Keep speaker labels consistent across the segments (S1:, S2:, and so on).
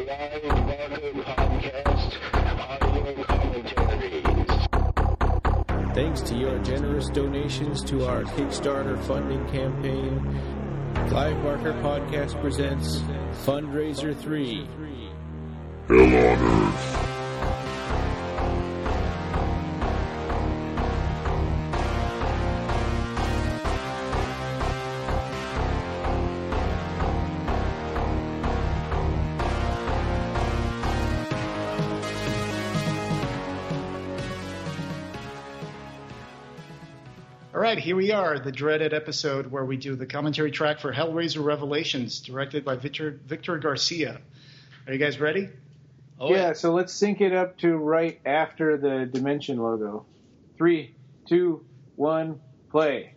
S1: Flying Barcode Podcast audio commentaries.
S2: Thanks to your generous donations to our Kickstarter funding campaign, Clive Barker Podcast presents Fundraiser 3.
S3: Hell on Earth.
S4: All right, here we are, the dreaded episode where we do the commentary track for Hellraiser Revelations, directed by Victor Garcia. Are you guys ready?
S5: Yeah, so let's sync it up to right after the Dimension logo. 3, 2, 1, play.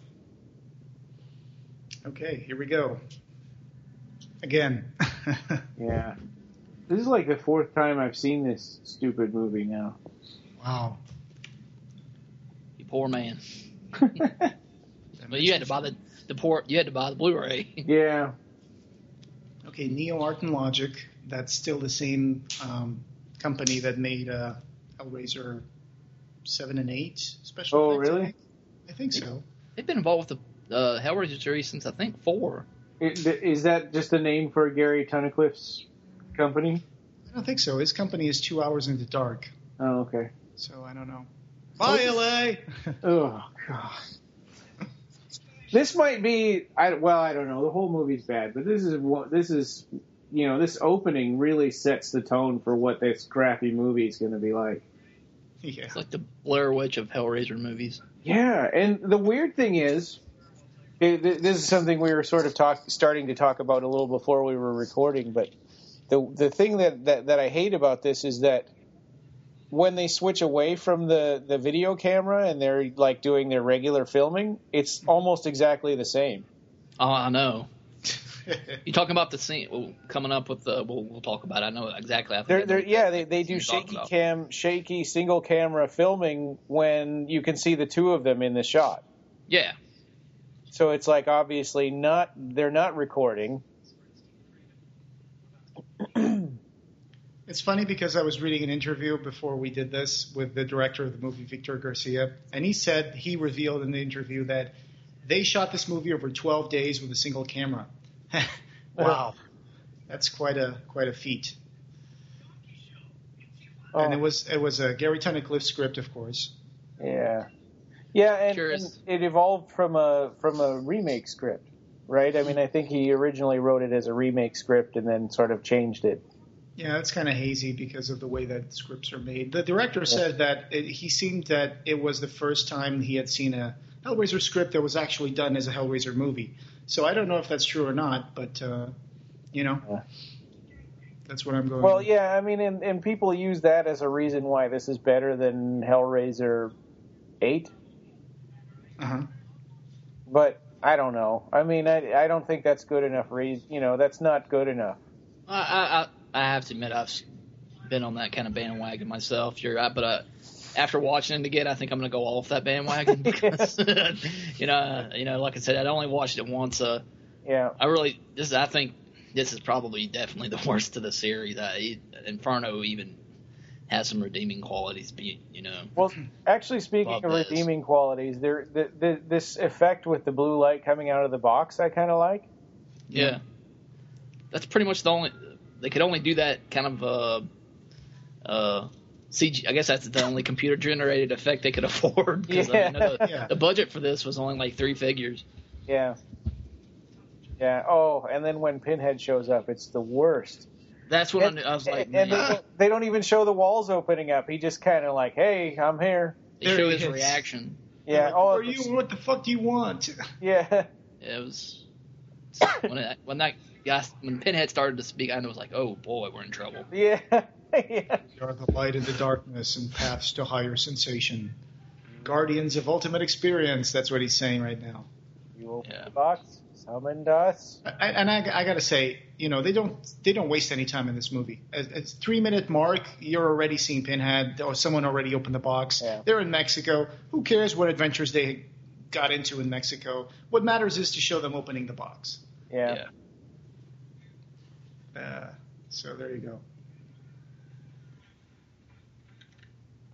S4: Okay, here we go. Again.
S5: Yeah. This is like the fourth time I've seen this stupid movie now.
S4: Wow.
S6: You poor man. But you had to buy you had to buy the Blu-ray.
S5: Yeah.
S4: Okay, Neo Art and Logic. That's still the same company that made Hellraiser 7 and 8 special.
S5: Oh,
S4: effects,
S5: really?
S4: I think so.
S6: They've been involved with the Hellraiser series since I think 4.
S5: Is that just a name for Gary Tunnicliffe's company?
S4: I don't think so. His company is 2 Hours in the Dark.
S5: Oh, okay.
S4: So I don't know. Bye, LA!
S5: Oh, God. This might be, I don't know. The whole movie's bad, but this is, this opening really sets the tone for what this crappy movie is going to be like.
S4: Yeah.
S6: It's like the Blair Witch of Hellraiser movies.
S5: Yeah, and the weird thing is, this is something we were sort of starting to talk about a little before we were recording, but the thing that I hate about this is that when they switch away from the video camera and they're like doing their regular filming, it's almost exactly the same.
S6: Oh, I know. You talking about the scene coming up with the? We'll talk about it. I know exactly.
S5: They do shaky single camera filming when you can see the two of them in the shot.
S6: Yeah.
S5: So it's like obviously they're not recording.
S4: It's funny because I was reading an interview before we did this with the director of the movie, Victor Garcia, and he revealed in the interview that they shot this movie over 12 days with a single camera. Wow. That's quite a feat. Oh. And it was a Gary Tunnicliffe script, of course.
S5: Yeah. Yeah, and it evolved from a remake script, right? I mean, I think he originally wrote it as a remake script and then sort of changed it.
S4: Yeah, it's kind of hazy because of the way that scripts are made. The director said that he seemed that it was the first time he had seen a Hellraiser script that was actually done as a Hellraiser movie. So I don't know if that's true or not, but, that's what I'm going
S5: Well,
S4: with.
S5: Yeah, I mean, and people use that as a reason why this is better than Hellraiser 8.
S4: Uh-huh.
S5: But I don't know. I mean, I don't think that's good enough reason. That's not good enough.
S6: I have to admit I've been on that kind of bandwagon myself. You're right, but after watching it again, I think I'm going to go off that bandwagon because like I said, I'd only watched it once.
S5: Yeah.
S6: I think this is probably definitely the worst of the series. Inferno even has some redeeming qualities,
S5: Well, actually, speaking of redeeming qualities, this effect with the blue light coming out of the box, I kind of like.
S6: Yeah. That's pretty much the only. They could only do that kind of CG. I guess that's the only computer-generated effect they could afford.
S5: Yeah.
S6: The budget for this was only like 3 figures.
S5: Yeah. Yeah. Oh, and then when Pinhead shows up, it's the worst.
S6: That's what I was like.
S5: And they don't even show the walls opening up. He just kind of like, "Hey, I'm here."
S6: They show his reaction.
S5: Yeah.
S4: Like, what the fuck do you want?
S5: Yeah.
S6: It was when Pinhead started to speak, I was like, "Oh boy, we're in trouble."
S5: Yeah. Yeah.
S4: You are the light in the darkness and paths to higher sensation. Guardians of ultimate experience. That's what he's saying right now.
S5: You open the box, summoned us.
S4: I got to say, they don't waste any time in this movie. At 3-minute mark, you're already seeing Pinhead, or someone already opened the box.
S5: Yeah.
S4: They're in Mexico. Who cares what adventures they got into in Mexico? What matters is to show them opening the box.
S5: Yeah.
S4: So there you go.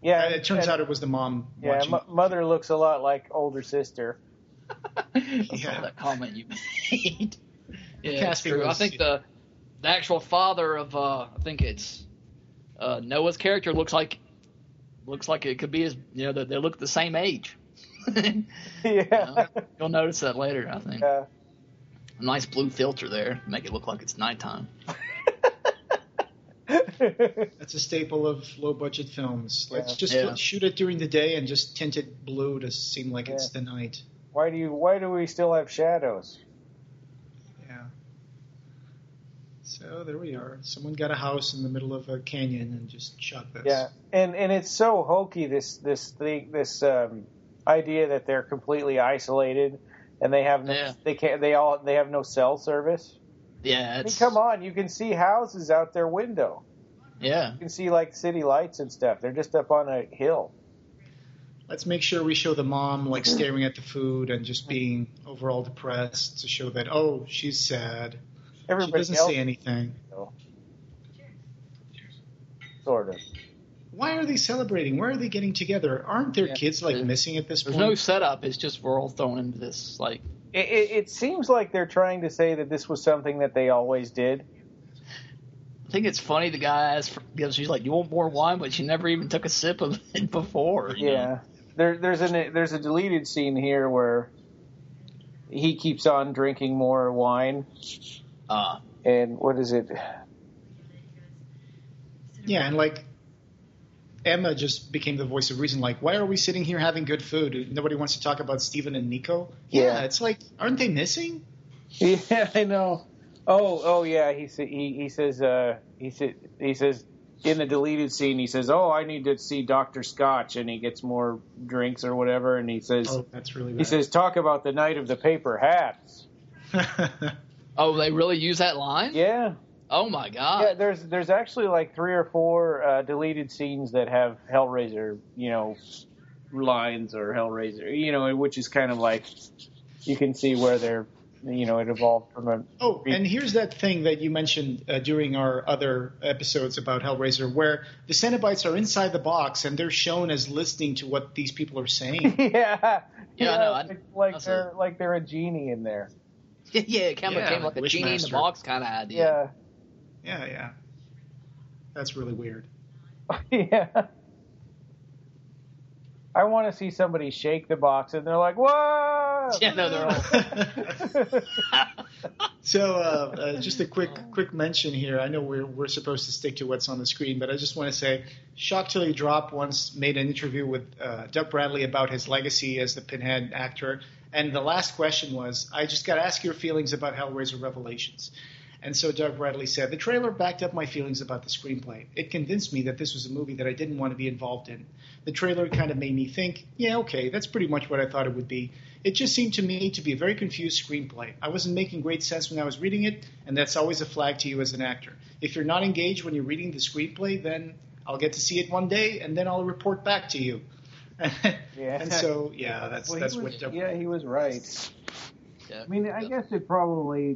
S5: Yeah,
S4: it turns out it was the mom
S5: Yeah,
S4: watching.
S5: mother looks a lot like older sister.
S6: I saw that comment you made. Yeah, it's
S4: Casting
S6: true. I
S4: was-
S6: think the actual father of I think it's Noah's character looks like it could be his. You know, they look the same age.
S5: Yeah.
S6: You'll notice that later. I think
S5: Yeah.
S6: a nice blue filter there to make it look like it's nighttime.
S4: That's a staple of low-budget films. Let's just shoot it during the day and just tint it blue to seem like it's the night.
S5: Why do we still have shadows?
S4: Yeah. So there we are. Someone got a house in the middle of a canyon and just shot this.
S5: Yeah, and it's so hokey this idea that they're completely isolated and they have no, they have no cell service.
S6: Yeah,
S5: I mean, come on, you can see houses out their window.
S6: Yeah,
S5: you can see like city lights and stuff. They're just up on a hill.
S4: Let's make sure we show the mom like staring at the food and just being overall depressed to show that she's sad.
S5: Everybody
S4: she doesn't say anything.
S5: Sort of.
S4: Why are they celebrating? Where are they getting together? Aren't their kids missing at this
S6: There's
S4: point?
S6: no setup. It's just we're all thrown into this like.
S5: It seems like they're trying to say that this was something that they always did.
S6: I think it's funny the guy asks because she's like, "You want more wine?" But she never even took a sip of it before. You know?
S5: There's a deleted scene here where he keeps on drinking more wine. And what is it?
S4: Yeah, and like Emma just became the voice of reason. Like, why are we sitting here having good food? Nobody wants to talk about Steven and Nico. Yeah, it's like, aren't they missing?
S5: Yeah, I know. Oh, yeah. He says in the deleted scene, he says, "Oh, I need to see Dr. Scotch," and he gets more drinks or whatever, and he says,
S4: "Oh, that's really bad."
S5: He says, "Talk about the night of the paper hats."
S6: Oh, they really use that line?
S5: Yeah.
S6: Oh my God.
S5: Yeah, there's actually like 3 or 4 deleted scenes that have Hellraiser, lines or Hellraiser, which is kind of like you can see where they're, it evolved from a.
S4: Oh, and here's that thing that you mentioned during our other episodes about Hellraiser, where the Cenobites are inside the box and they're shown as listening to what these people are saying.
S5: Yeah,
S6: I know.
S5: Like they're a genie in there.
S6: Yeah, it kind of became like a genie in the box kind of idea.
S4: Yeah. That's really weird.
S5: Yeah. I want to see somebody shake the box and they're like, "Whoa!"
S6: Yeah, no, they're all.
S4: So, just a quick mention here. I know we're supposed to stick to what's on the screen, but I just want to say, Shock Till You Drop once made an interview with Doug Bradley about his legacy as the Pinhead actor, and the last question was, "I just got to ask your feelings about Hellraiser Revelations." And so Doug Bradley said, "The trailer backed up my feelings about the screenplay. It convinced me that this was a movie that I didn't want to be involved in. The trailer kind of made me think, yeah, okay, that's pretty much what I thought it would be. It just seemed to me to be a very confused screenplay. I wasn't making great sense when I was reading it, and that's always a flag to you as an actor. If you're not engaged when you're reading the screenplay, then I'll get to see it one day, and then I'll report back to you." And so, that's what Doug.
S5: Yeah, he was right.
S6: Yeah.
S5: I mean, I guess it probably.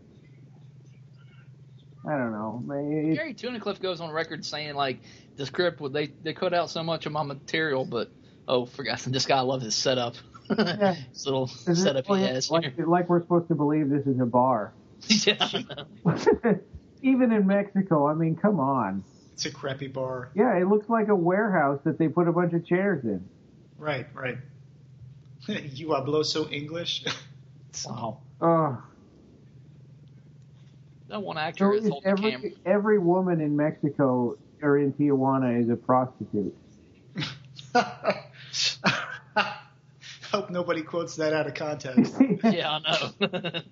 S5: I don't know.
S6: Gary Tunnicliffe goes on record saying, like, the script, they cut out so much of my material, but, forgot, this guy loves his setup.
S5: Yeah.
S6: This little setup he has here.
S5: Like we're supposed to believe this is a bar.
S6: Yeah.
S5: Even in Mexico, I mean, come on.
S4: It's a crappy bar.
S5: Yeah, it looks like a warehouse that they put a bunch of chairs in.
S4: Right. You hablo so English.
S6: Wow.
S5: Oh.
S6: That one actor is holding the camera.
S5: Every woman in Mexico or in Tijuana is a prostitute.
S4: Hope nobody quotes that out of context.
S6: Yeah, I know.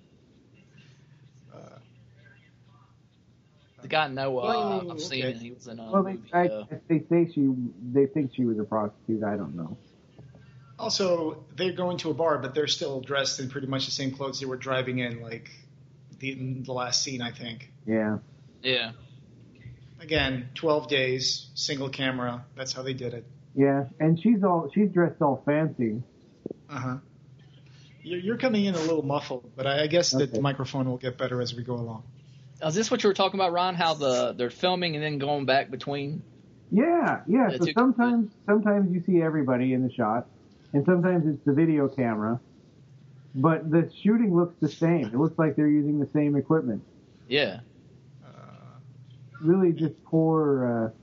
S6: The guy Noah, I've seen it. He was in a movie.
S5: They think she was a prostitute. I don't know.
S4: Also, they're going to a bar, but they're still dressed in pretty much the same clothes they were driving in, like the last scene, I think.
S5: Yeah.
S6: Yeah.
S4: Again, 12 days, single camera. That's how they did it.
S5: Yeah, and she's dressed all fancy.
S4: Uh-huh. You're coming in a little muffled, but I guess that the microphone will get better as we go along.
S6: Is this what you were talking about, Ron? How they're filming and then going back between
S5: Yeah.
S6: Yeah,
S5: So
S6: too-
S5: sometimes you see everybody in the shot, and sometimes it's the video camera, but the shooting looks the same. It looks like they're using the same equipment.
S6: Yeah.
S5: Really, just poor.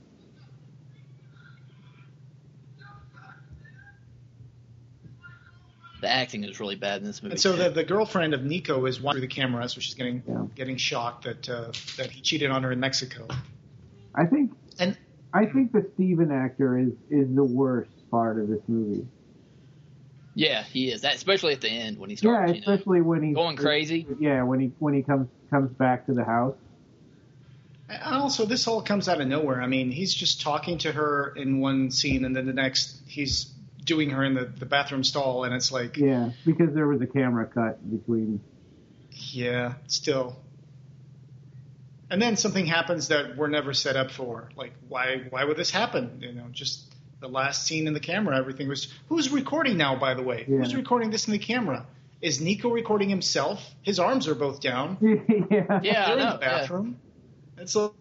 S6: The acting is really bad in this movie.
S4: And so
S6: too.
S4: the girlfriend of Nico is watching through the camera, so she's getting shocked that he cheated on her in Mexico.
S5: I think
S4: And
S5: the Steven actor is the worst part of this movie.
S6: Yeah, he is. That, especially at the end when he starts,
S5: Especially when he's
S6: going crazy.
S5: Yeah, when he comes back to the house.
S4: And also, this all comes out of nowhere. I mean, he's just talking to her in one scene, and then the next he's doing her in the bathroom stall, and it's like,
S5: Yeah, because there was a camera cut between.
S4: yeah, still. And then something happens that we're never set up for. Like, why would this happen? Just the last scene in the camera, everything was. Who's recording now, by the way?
S5: Yeah.
S4: Who's recording this in the camera? Is Nico recording himself? His arms are both down.
S5: Yeah.
S6: Yeah, I
S4: They're in
S6: know.
S4: the bathroom. And so,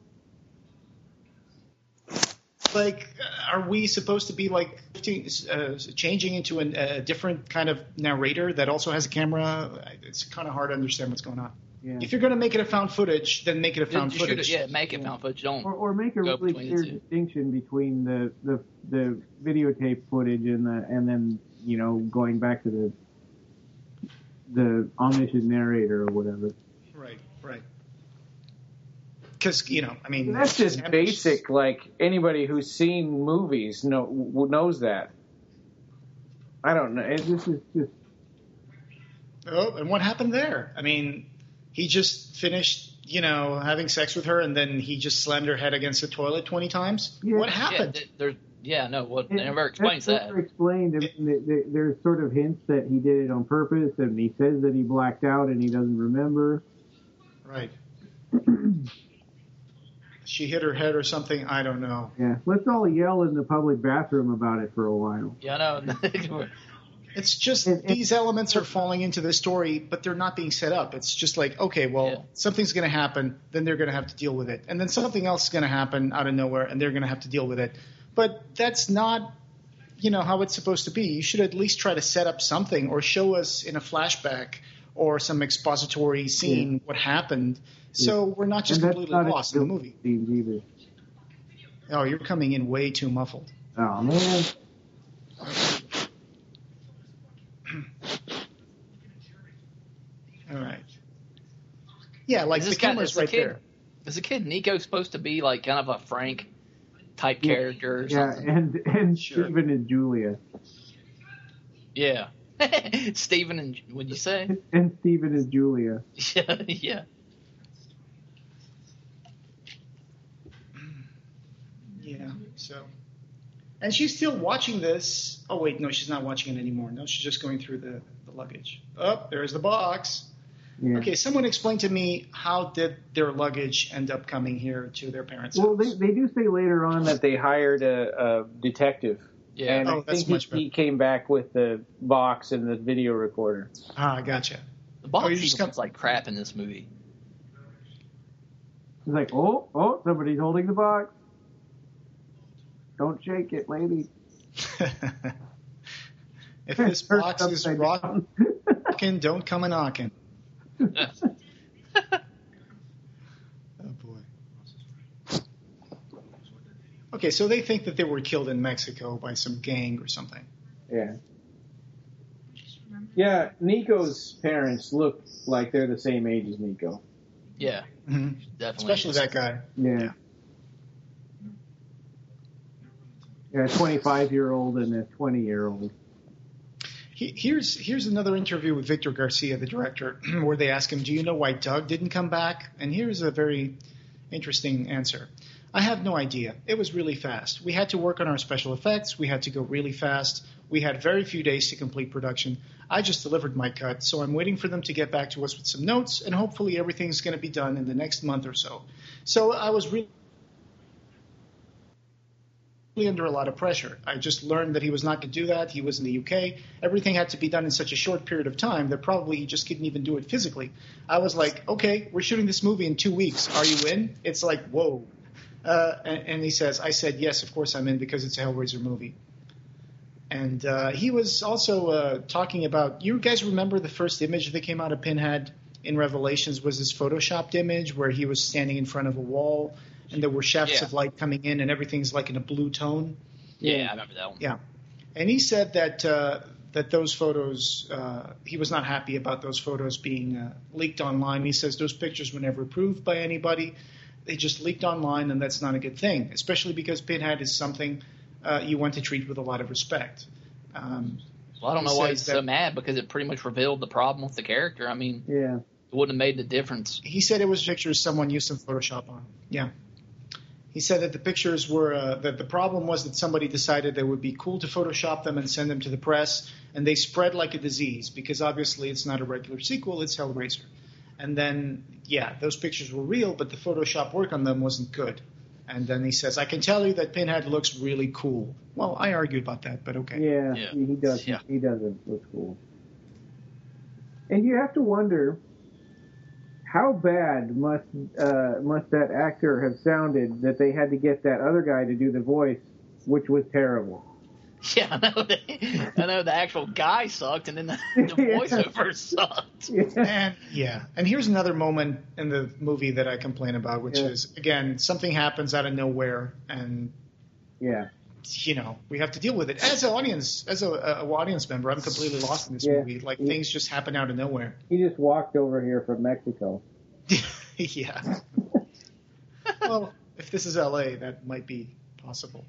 S4: like, are we supposed to be like changing into a different kind of narrator that also has a camera? It's kind of hard to understand what's going on.
S5: Yeah.
S4: If you're going to make it a found footage, then make it a found
S6: You should-
S4: footage.
S6: yeah, make it found footage. Don't.
S5: Or make a
S6: Go
S5: really
S6: between the
S5: clear
S6: two.
S5: distinction between the videotape footage and then going back to the omniscient narrator or whatever.
S4: Right. Because I mean,
S5: That's just
S4: Sam-
S5: basic. Like anybody who's seen movies knows that. I don't know. This is just.
S4: Oh, and what happened there? I mean, he just finished, having sex with her, and then he just slammed her head against the toilet 20 times.
S5: Yeah.
S4: What
S6: Yeah,
S4: happened?
S6: there's. Yeah, no. What never explains
S5: That's
S6: that.
S5: never explained. I mean, there's sort of hints that he did it on purpose, and he says that he blacked out and he doesn't remember.
S4: Right. She hit her head or something. I don't know.
S5: Yeah, let's all yell in the public bathroom about it for a while.
S6: Yeah, I know.
S4: It's just these elements are falling into the story, but they're not being set up. It's just like, okay, well,
S6: Yeah.
S4: something's going to happen, then they're going to have to deal with it. And then something else is going to happen out of nowhere, and they're going to have to deal with it. But that's not, how it's supposed to be. You should at least try to set up something or show us in a flashback or some expository scene what happened, so we're not just
S5: And that's
S4: completely
S5: not
S4: lost in the movie.
S5: scenes either.
S4: Oh, you're coming in way too muffled.
S5: Oh man.
S4: All right. Yeah, like
S6: Is
S4: the
S6: this guy-
S4: camera's
S6: is the
S4: right
S6: kid-
S4: there.
S6: Is the kid Nico supposed to be like kind of a Frank type character or
S5: Yeah,
S6: something?
S5: and
S4: Sure.
S5: Stephen and Julia.
S6: Yeah. Steven and what'd you say?
S5: And Stephen is Julia.
S6: Yeah, yeah.
S4: Yeah, so. And she's still watching this. Oh, wait, no, she's not watching it anymore. No, she's just going through the luggage. Oh, there's the box.
S5: Yeah.
S4: Okay, someone explain to me, how did their luggage end up coming here to their parents'
S5: Well,
S4: house?
S5: they do say later on that they hired a detective.
S6: Yeah.
S5: And
S4: Oh,
S5: I
S4: that's
S5: think
S4: much
S5: he came back with the box and the video recorder.
S4: Ah, gotcha.
S6: The box
S4: you just
S6: even
S4: got-
S6: looks like crap in this movie.
S5: He's like, oh, somebody's holding the box. Don't shake it, lady.
S4: If this
S5: Turn it
S4: box is
S5: upside
S4: rocking,
S5: down.
S4: don't come a knocking. Oh, boy. Okay, so they think that they were killed in Mexico by some gang or something.
S5: Yeah. Yeah, Nico's parents look like they're the same age as Nico.
S6: Yeah,
S4: Mm-hmm.
S6: definitely.
S4: Especially that guy.
S5: Yeah. Yeah, a 25-year-old and a 20-year-old.
S4: Here's another interview with Victor Garcia, the director, where they ask him, do you know why Doug didn't come back? And here's a very interesting answer. I have no idea. It was really fast. We had to work on our special effects. We had to go really fast. We had very few days to complete production. I just delivered my cut, so I'm waiting for them to get back to us with some notes, and hopefully everything's going to be done in the next month or so. So I was really under a lot of pressure. I just learned that he was not going to do that. He was in the UK. Everything had to be done in such a short period of time that probably he just couldn't even do it physically. I was like, okay, we're shooting this movie in 2 weeks. Are you in? It's like, whoa. And he says, I said, yes, of course I'm in because it's a Hellraiser movie. And he was also talking about, you guys remember the first image that came out of Pinhead in Revelations was this photoshopped image where he was standing in front of a wall and there were shafts of light coming in and everything's like in a blue tone.
S6: Yeah, I remember that one.
S4: Yeah. And he said that those photos, he was not happy about those photos being leaked online. He says those pictures were never approved by anybody. They just leaked online, and that's not a good thing, especially because Pinhead is something you want to treat with a lot of respect.
S6: Well, I don't know why he's so mad, because it pretty much revealed the problem with the character. I mean, it wouldn't have made the difference.
S4: He said it was pictures someone used some Photoshop on. Yeah. He said that the pictures were that the problem was that somebody decided it would be cool to Photoshop them and send them to the press, and they spread like a disease because obviously it's not a regular sequel, it's Hellraiser. And then, those pictures were real, but the Photoshop work on them wasn't good. And then he says, I can tell you that Pinhead looks really cool. Well, I argue about that, but okay.
S7: Yeah. He does. Yeah. He doesn't look cool. And you have to wonder, how bad must that actor have sounded that they had to get that other guy to do the voice, which was terrible.
S6: Yeah, I know the actual guy sucked, and then the voiceover sucked.
S4: And here's another moment in the movie that I complain about, which is, again, something happens out of nowhere, and we have to deal with it. As an audience, audience member, I'm completely lost in this movie. Like, things just happen out of nowhere.
S7: He just walked over here from Mexico.
S4: Yeah. Well, if this is L.A., that might be possible.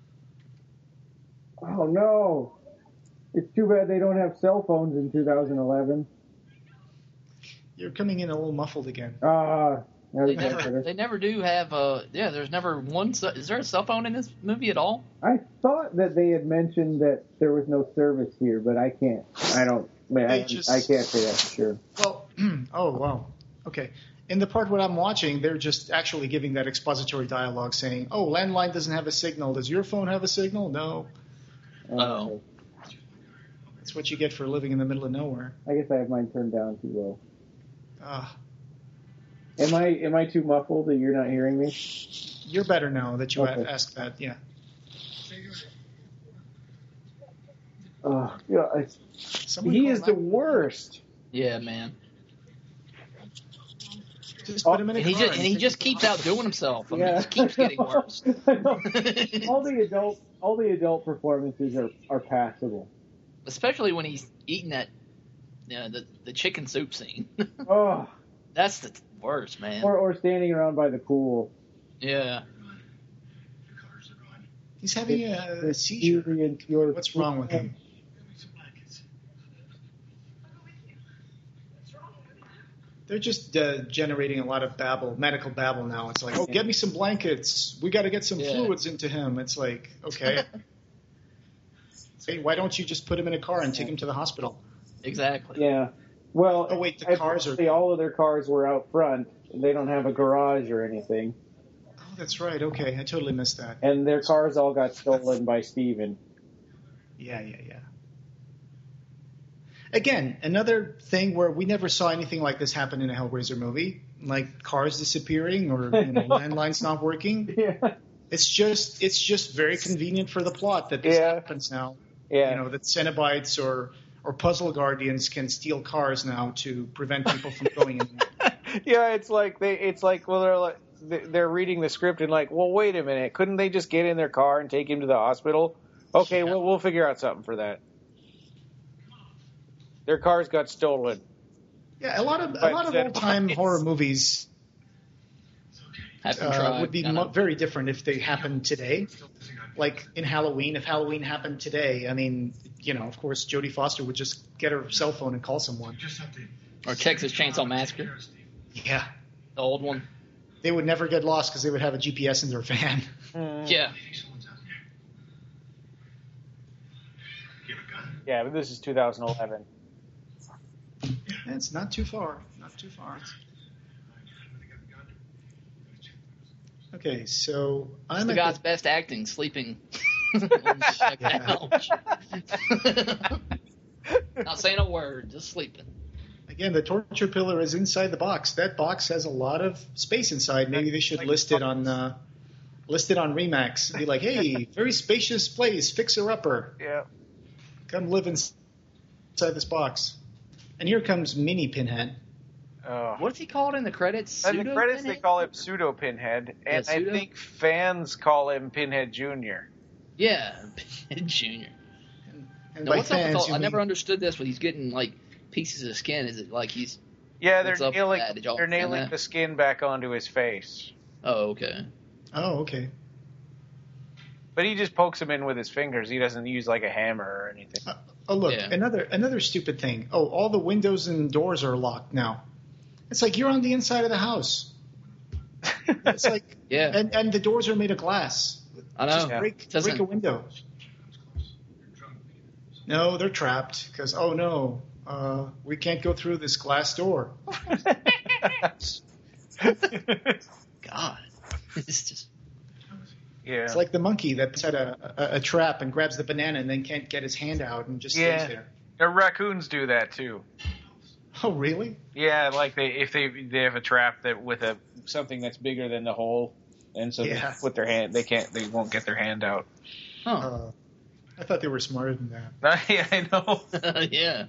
S7: Oh, no. It's too bad they don't have cell phones in 2011.
S4: You're coming in a little muffled again.
S6: They never do have there's never one. Is there a cell phone in this movie at all?
S7: I thought that they had mentioned that there was no service here, but I can't say that for sure.
S4: Well, oh, wow. Okay. In the part where I'm watching, they're just actually giving that expository dialogue saying, oh, landline doesn't have a signal. Does your phone have a signal? No.
S6: Oh.
S4: That's what you get for living in the middle of nowhere.
S7: I guess I have mine turned down too low. Am I too muffled that you're not hearing me?
S4: You're better now that you asked that, yeah.
S7: He is the worst.
S6: Yeah, man.
S4: Just put him in a car
S6: and he just keeps outdoing himself. I mean, he just keeps getting worse.
S7: all the adult performances are passable.
S6: Especially when he's eating that, the chicken soup scene. That's the worst, man.
S7: Or standing around by the pool.
S6: Yeah.
S4: He's having a seizure. What's wrong with him? They're just generating a lot of medical babble now. It's like, get me some blankets. We got to get some fluids into him. It's like, okay. Hey, why don't you just put him in a car and take him to the hospital?
S6: Exactly.
S7: Yeah. Well,
S4: the cars are...
S7: all of their cars were out front. They don't have a garage or anything.
S4: Oh, that's right. Okay, I totally missed that.
S7: And their cars all got stolen by Steven.
S4: Yeah. Again, another thing where we never saw anything like this happen in a Hellraiser movie, like cars disappearing or landlines not working.
S7: Yeah.
S4: It's just very convenient for the plot that this happens now.
S7: Yeah.
S4: That Cenobites or puzzle guardians can steal cars now to prevent people from going in.
S5: Yeah, they're reading the script and like, well, wait a minute, couldn't they just get in their car and take him to the hospital? Okay, well, we'll figure out something for that. Their cars got stolen.
S4: Yeah, a lot of old-time horror movies would be very different if they happened today. Like in Halloween, if Halloween happened today, I mean, of course, Jodie Foster would just get her cell phone and call someone.
S6: Or Texas Chainsaw Massacre.
S4: Yeah.
S6: The old one.
S4: They would never get lost because they would have a GPS in their van.
S6: Yeah.
S5: Yeah, but this is 2011.
S4: It's not too far. Not too far. Okay, so
S6: I'm the guy's best acting, sleeping. Not saying a word, just sleeping.
S4: Again, the torture pillar is inside the box. That box has a lot of space inside. Maybe they should list it on listed on Remax. It'd be like, hey, very spacious place, fixer-upper.
S5: Yeah.
S4: Come live inside this box. And here comes Mini Pinhead.
S6: What's he called in the credits?
S5: In the credits, they
S6: Pseudo-Pinhead?
S5: call him Pseudo Pinhead, and I
S6: Pseudo?
S5: think fans call him Pinhead Jr.
S6: Yeah, Pinhead Jr.
S4: And
S6: Now,
S4: by
S6: what's up with
S4: fans,
S6: all,
S4: you
S6: I never
S4: mean-
S6: understood this, but he's getting, like, pieces of skin. Is it like he's...
S5: Yeah,
S6: What's
S5: they're
S6: up with
S5: nailing,
S6: that? Did y'all
S5: they're
S6: understand
S5: nailing
S6: that?
S5: the skin back onto his face.
S6: Oh, okay.
S4: Oh, okay.
S5: But he just pokes him in with his fingers. He doesn't use like a hammer or anything.
S4: Oh, look,
S6: Yeah.
S4: another stupid thing. Oh, all the windows and doors are locked now. It's like you're on the inside of the house. It's like,
S6: Yeah.
S4: and the doors are made of glass.
S6: I know.
S4: Just
S5: Yeah.
S4: break
S6: Doesn't-
S4: a window. No, they're trapped because we can't go through this glass door.
S6: God. It's just...
S5: Yeah.
S4: It's like the monkey that set a trap and grabs the banana and then can't get his hand out and just stays there.
S5: The raccoons do that too.
S4: Oh, really?
S5: Yeah, like if they have a trap that with something that's bigger than the hole, and so
S4: Yeah.
S5: they put their hand, they won't get their hand out.
S6: Huh.
S4: I thought they were smarter than that.
S5: Yeah, I know.
S6: Yeah.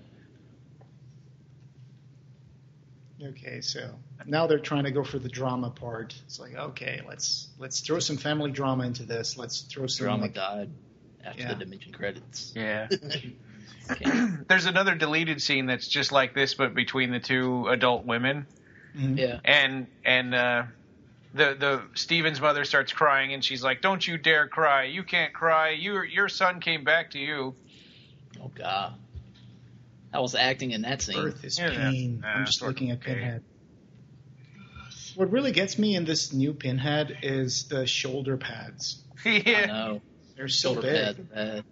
S4: Okay, so now they're trying to go for the drama part. It's like, okay, let's throw some family drama into this. Let's throw some
S6: Drama
S4: like,
S6: died after
S4: Yeah.
S6: the Dimension credits.
S5: Yeah.
S6: Okay.
S5: There's another deleted scene that's just like this, but between the two adult women,
S4: mhm.
S6: Yeah.
S5: and the Steven's mother starts crying, and she's like, "Don't you dare cry! You can't cry! Your son came back to you."
S6: Oh, God. How was acting in that scene?
S4: Earth is
S5: Yeah,
S4: pain.
S5: yeah.
S4: I'm just
S5: Sort of
S4: looking at
S5: okay.
S4: Pinhead. What really gets me in this new Pinhead is the shoulder pads.
S6: I
S5: Yeah.
S6: know.
S4: They're so
S6: Shoulder
S4: big.
S6: pads are bad.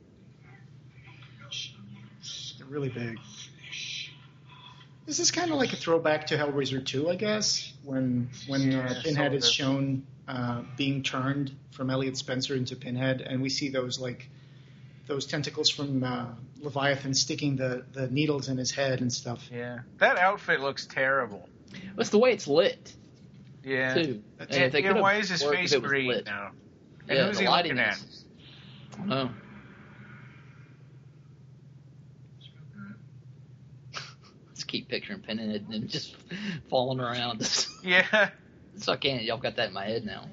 S4: They're really big. This is kind of like a throwback to Hellraiser 2, I guess, when
S5: Yeah,
S4: Pinhead is
S5: sort of.
S4: shown being turned from Elliot Spencer into Pinhead, and we see those tentacles from Leviathan sticking the needles in his head and stuff.
S5: Yeah. That outfit looks terrible.
S6: It's the way it's lit,
S5: Yeah.
S6: too.
S4: That's
S6: And if they could've
S5: why is his
S6: worked
S5: face
S6: if it was
S5: green
S6: lit.
S5: now? And
S6: Yeah,
S5: who's
S6: the
S5: he
S6: lighting
S5: looking at?
S6: is... I don't know. Just keep picturing Pinhead and just falling around.
S5: Yeah.
S6: So I can't. Y'all got that in my head now.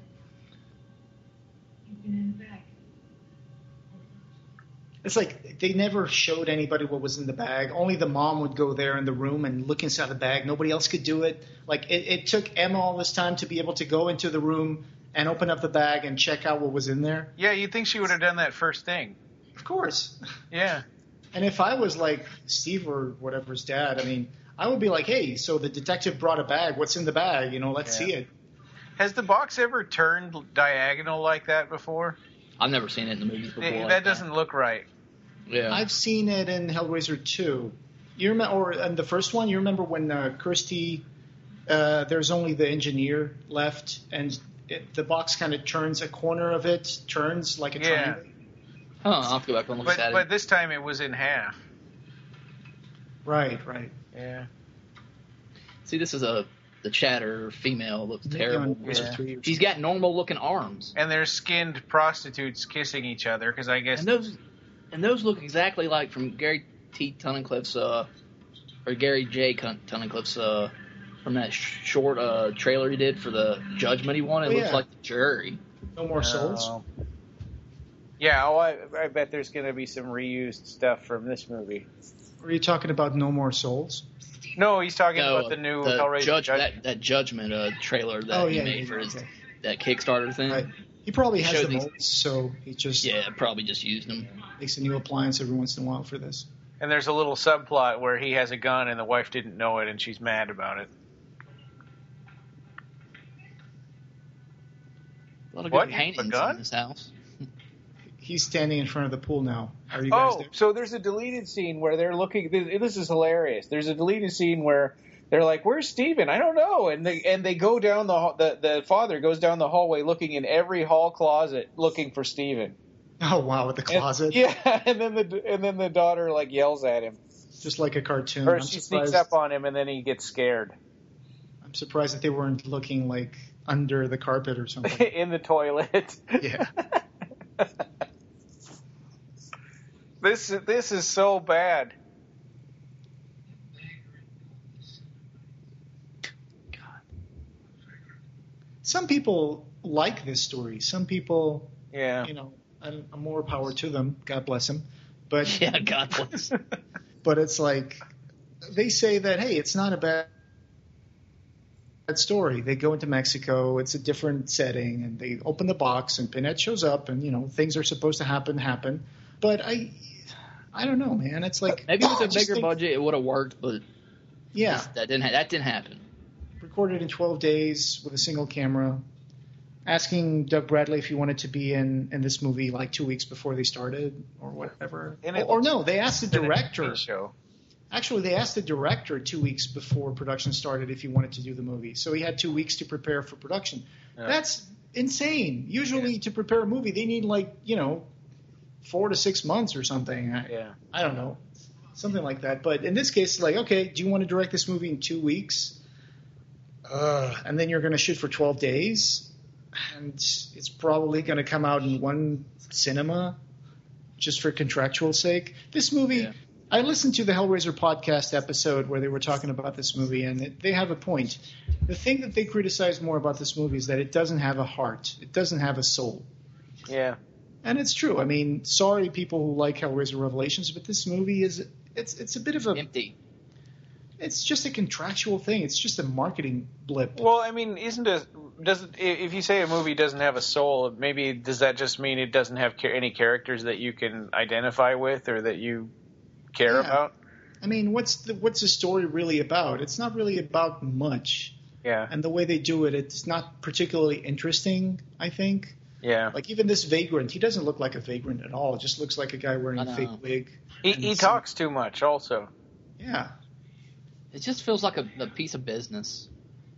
S4: It's like they never showed anybody what was in the bag. Only the mom would go there in the room and look inside the bag. Nobody else could do it. Like it took Emma all this time to be able to go into the room and open up the bag and check out what was in there.
S5: Yeah, you'd think she would have done that first thing.
S4: Of course.
S5: Yeah.
S4: And if I was like Steve or whatever's dad, I mean, I would be like, hey, so the detective brought a bag. What's in the bag? Let's
S5: Yeah.
S4: see it.
S5: Has the box ever turned diagonal like that before?
S6: I've never seen it in the movies before. like
S5: That doesn't look right.
S6: Yeah.
S4: I've seen it in Hellraiser 2. You remember, or in the first one, you remember when Kirsty, there's only the engineer left, and the box kind of turns, a corner of it turns like a
S5: Yeah.
S4: triangle.
S6: Huh, I'll have to go back and look at
S5: But
S6: it.
S5: this time it was in half.
S4: Right.
S5: Yeah.
S6: See, this is the chatter female looks
S4: Maybe
S6: terrible.
S4: on Wizard
S5: Yeah.
S4: 3 or
S6: She's got normal looking arms.
S5: And there's skinned prostitutes kissing each other because I guess
S6: And those look exactly like from Gary T. Tunnicliffe's, or Gary J. Tunnicliffe's, from that short trailer he did for the Judgment he won. It
S4: Oh,
S6: looks
S4: yeah.
S6: like the jury.
S4: No More Souls.
S5: Yeah, I bet there's going to be some reused stuff from this movie.
S4: Are you talking about No More Souls?
S5: No, he's talking
S6: No,
S5: about the new Hellraiser Judgment.
S6: that Judgment trailer that he made for his
S4: okay.
S6: that Kickstarter thing.
S4: Right. He probably has
S6: Show
S4: the
S6: these-
S4: molds, so he just
S6: Yeah, probably just used them.
S4: makes a new appliance every once in a while for this.
S5: And there's a little subplot where he has a gun and the wife didn't know it and she's mad about it.
S6: A lot of
S5: What?
S6: good paintings
S5: A gun?
S6: in this house.
S4: He's standing in front of the pool now. Are you guys
S5: Oh,
S4: there?
S5: so there's a deleted scene where they're looking. This is hilarious. There's a deleted scene where they're like, "Where's Steven? I don't know." And they go down the father goes down the hallway looking in every hall closet looking for Steven.
S4: Oh wow, with the closet,
S5: Yeah, and then the daughter like yells at him,
S4: just like a cartoon.
S5: or
S4: I'm
S5: she
S4: surprised,
S5: sneaks up on him, and then he gets scared.
S4: I'm surprised that they weren't looking like under the carpet or something.
S5: In the toilet.
S4: Yeah.
S5: This is so bad.
S4: Some people like this story. Some people,
S5: Yeah.
S4: you know, and more power to them. God bless them. But
S6: Yeah, God bless.
S4: but it's like they say that, hey, it's not a bad story. They go into Mexico. It's a different setting, and they open the box, and Pinhead shows up, and you know things are supposed to happen. But I don't know, man. It's like
S6: Maybe with
S4: I
S6: a
S4: just
S6: bigger
S4: think-
S6: budget, it would have worked, but
S4: Yeah,
S6: that didn't happen.
S4: recorded in 12 days with a single camera. Asking Doug Bradley if he wanted to be in this movie like 2 weeks before they started or whatever.
S5: And it
S4: Or no, they asked the director.
S5: Show.
S4: Actually, they asked the director 2 weeks before production started if he wanted to do the movie. So he had 2 weeks to prepare for production.
S5: Yeah.
S4: That's insane. Usually to prepare a movie, they need 4 to 6 months or something. I don't know. Something like that. But in this case, like, okay, do you want to direct this movie in 2 weeks? And then you're going to shoot for 12 days? And it's probably going to come out in one cinema just for contractual sake. This movie,
S6: Yeah.
S4: I listened to the Hellraiser podcast episode where they were talking about this movie, and they have a point. The thing that they criticize more about this movie is that it doesn't have a heart. It doesn't have a soul.
S5: Yeah.
S4: And it's true. I mean, sorry people who like Hellraiser Revelations, but this movie it's a bit of a
S6: Empty.
S4: it's just a contractual thing. It's just a marketing blip.
S5: Well, I mean, if you say a movie doesn't have a soul, maybe does that just mean it doesn't have any characters that you can identify with or that you care
S4: Yeah.
S5: about?
S4: I mean, what's the story really about? It's not really about much.
S5: Yeah.
S4: And the way they do it, it's not particularly interesting, I think.
S5: Yeah.
S4: Like even this vagrant, he doesn't look like a vagrant at all. It just looks like a guy wearing
S6: I
S4: a
S6: know.
S4: fake wig.
S5: He talks too much also.
S4: Yeah.
S6: It just feels like a piece of business,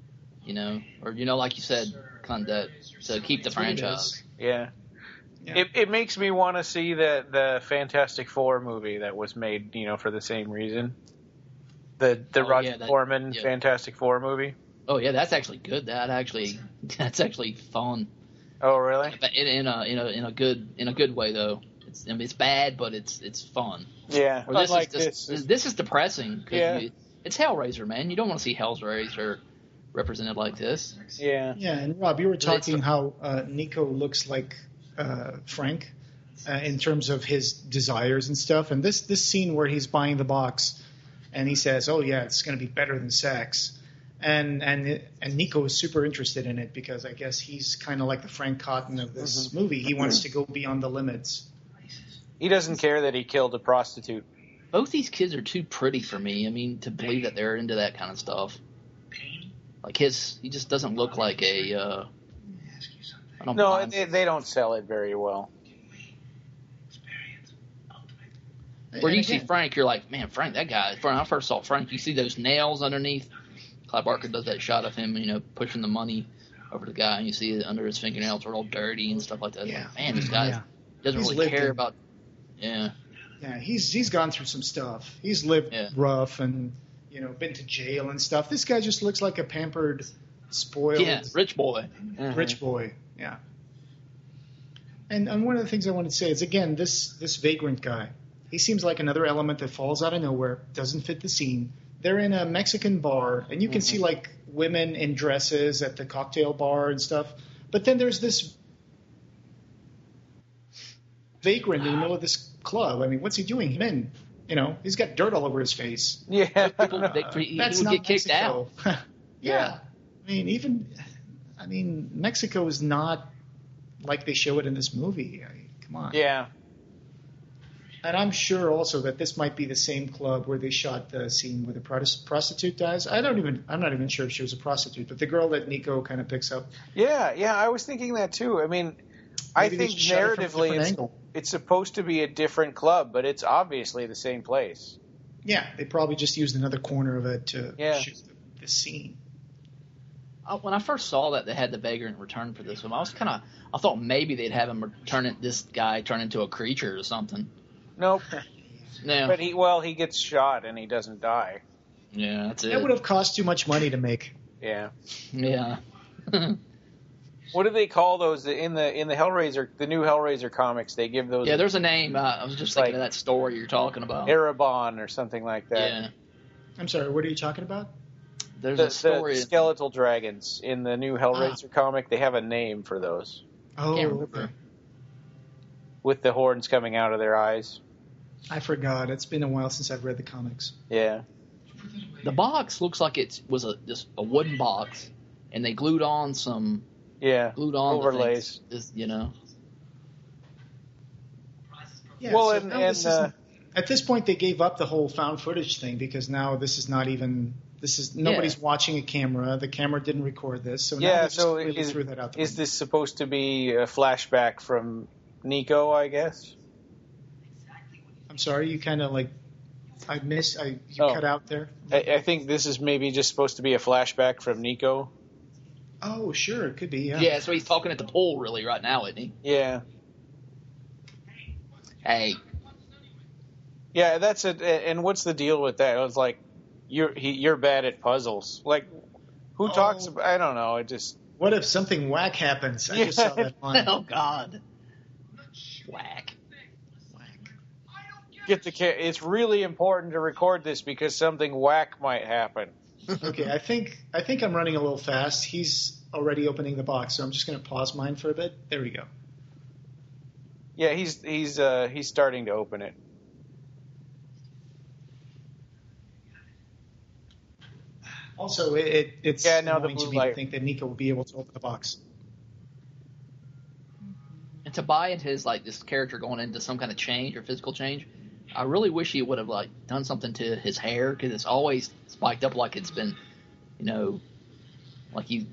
S6: or like you said, to keep the
S4: That's what it
S6: franchise.
S4: is.
S5: Yeah.
S4: Yeah.
S5: It makes me want to see the Fantastic Four movie that was made, for the same reason. The Roger Corman
S6: yeah.
S5: Fantastic Four movie.
S6: Oh yeah, that's actually good. That's actually fun.
S5: Oh really?
S6: But in a good way though. It's bad, but it's fun.
S5: Yeah.
S6: Or
S5: Unlike
S6: this is depressing. 'Cause
S5: Yeah.
S6: it's Hellraiser, man. You don't want to see Hellraiser represented like this.
S5: Yeah.
S4: Yeah, and Rob, you were
S6: It's
S4: talking how Nico looks like Frank in terms of his desires and stuff. And this scene where he's buying the box and he says, "Oh yeah, it's going to be better than sex," and Nico is super interested in it because I guess he's kind of like the Frank Cotton of this movie. He wants to go beyond the limits.
S5: He doesn't care that he killed a prostitute.
S6: Both these kids are too pretty for me. I mean, to believe that they're into that kind of stuff. Like he just doesn't look like a. I don't
S5: No,
S6: mind.
S5: they don't sell it very well.
S6: Where you
S4: And
S6: see
S4: again,
S6: Frank, you're like, man, Frank, that guy. When I first saw Frank, you see those nails underneath. Clive Barker does that shot of him, pushing the money over the guy, and you see it under his fingernails are all dirty and stuff like that.
S4: Yeah.
S6: Man, this guy
S4: Yeah.
S6: doesn't
S4: He's
S6: really
S4: lived
S6: care
S4: it.
S6: about. Yeah.
S4: Yeah, he's gone through some stuff. He's lived
S6: Yeah.
S4: rough and been to jail and stuff. This guy just looks like a pampered, spoiled,
S6: Yeah, rich boy.
S4: rich boy. Yeah. And one of the things I wanted to say is again this vagrant guy. He seems like another element that falls out of nowhere, doesn't fit the scene. They're in a Mexican bar, and you can see like women in dresses at the cocktail bar and stuff. But then there's this vagrant in the middle of this club. I mean, what's he doing? He's in. He's got dirt all over his face.
S5: Yeah.
S6: He
S4: That's
S6: would
S4: not
S6: get kicked
S4: Mexico.
S6: out.
S4: Yeah. I mean, Mexico is not like they show it in this movie. Come on.
S5: Yeah.
S4: And I'm sure also that this might be the same club where they shot the scene where the prostitute dies. I'm not even sure if she was a prostitute, but the girl that Nico kind of picks up.
S5: Yeah, I was thinking that too. I mean, I
S4: Maybe they
S5: think
S4: shot it from a
S5: narratively
S4: different angle.
S5: it's supposed to be a different club, but it's obviously the same place.
S4: Yeah, they probably just used another corner of it to shoot the scene.
S6: When I first saw that they had the vagrant return for this one, I thought maybe they'd have him this guy turn into a creature or something.
S5: Nope.
S6: Yeah.
S5: But he gets shot and he doesn't die.
S6: Yeah, that's it.
S4: That would have cost too much money to make.
S5: Yeah.
S6: Yeah.
S5: What do they call those in the Hellraiser, the new Hellraiser comics? They give those.
S6: Yeah, there's a name. I was just thinking
S5: like
S6: of that story you're talking about.
S5: Erebon or something like that.
S6: Yeah,
S4: I'm sorry, what are you talking about?
S6: there's a
S5: The
S6: story.
S5: skeletal dragons in the new Hellraiser comic. They have a name for those
S4: Oh,
S6: Can't remember.
S4: okay.
S5: with the horns coming out of their eyes.
S4: I forgot. It's been a while since I've read the comics.
S5: Yeah.
S6: The box looks like it was just a wooden box, and they glued on
S5: Yeah.
S6: the
S5: Overlays.
S6: things, just, you know.
S4: Yeah,
S5: Well,
S4: so
S5: and-
S4: now
S5: and,
S4: this isn't- at this point they gave up the whole found footage thing because now this is not even. This is nobody's watching a camera. The camera didn't record this, so now
S5: Yeah.
S4: they just
S5: So
S4: really threw that out the
S5: is
S4: window.
S5: this supposed to be a flashback from Nico? I guess.
S4: I'm sorry, you kind of like. You
S5: Oh.
S4: cut out there.
S5: I think this is maybe just supposed to be a flashback from Nico.
S4: Oh, sure, it could be. Yeah.
S6: Yeah, so he's talking at the pool really right now, isn't he?
S5: Yeah.
S6: Hey,
S5: Yeah, that's it. And what's the deal with that? It was like, you're bad at puzzles. Like, who talks about? I don't know. It just.
S4: What if something whack happens? I just saw that line.
S6: oh God, whack.
S5: Get the. It's really important to record this because something whack might happen.
S4: Okay, I think I'm running a little fast. He's already opening the box, so I'm just going to pause mine for a bit. There we go.
S5: Yeah, he's starting to open it.
S4: Also, it's
S5: now the
S4: annoying to
S5: blue
S4: me
S5: light.
S4: to think that Nico will be able to open the box.
S6: And to buy into his like this character going into some kind of change or physical change, I really wish he would have like done something to his hair because it's always spiked up like it's been, you know, like he.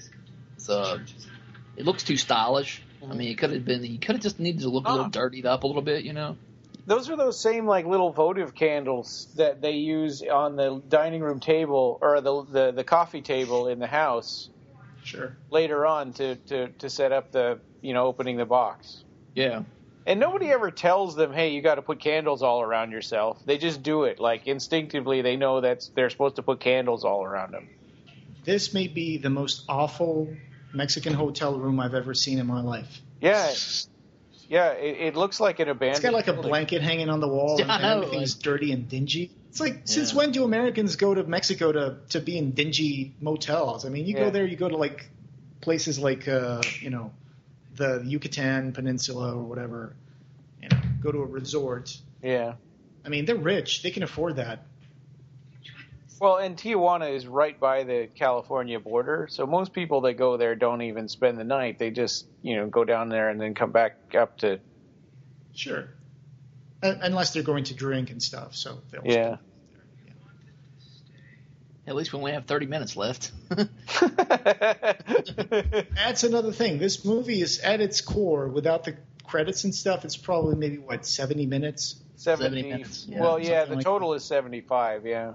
S6: It looks too stylish. I mean, he could have just needed to look a little dirtied up a little bit, you know.
S5: Those are those same like little votive candles that they use on the dining room table or the coffee table in the house
S4: Sure.
S5: later on to set up the opening the box.
S6: Yeah.
S5: And nobody ever tells them, hey, you got to put candles all around yourself. They just do it. Like instinctively, they know that they're supposed to put candles all around them.
S4: This may be the most awful Mexican hotel room I've ever seen in my life.
S5: Yeah. Yeah, it looks like an abandoned.
S4: It's got like a
S5: building.
S4: blanket hanging on the wall, and everything's dirty and dingy. It's like, since when do Americans go to Mexico to be in dingy motels? I mean, you go there, you go to like places like the Yucatan Peninsula or whatever. Go to a resort.
S5: Yeah.
S4: I mean, they're rich; they can afford that.
S5: Well, and Tijuana is right by the California border, so most people that go there don't even spend the night. They just, go down there and then come back up to.
S4: Sure. Unless they're going to drink and stuff, so they'll.
S5: Yeah.
S6: At least we only have 30 minutes left.
S4: That's another thing. This movie is at its core, without the credits and stuff, it's probably maybe 70 minutes.
S6: 70 minutes. Yeah,
S5: well, yeah, the
S4: like
S5: total is 75. Yeah.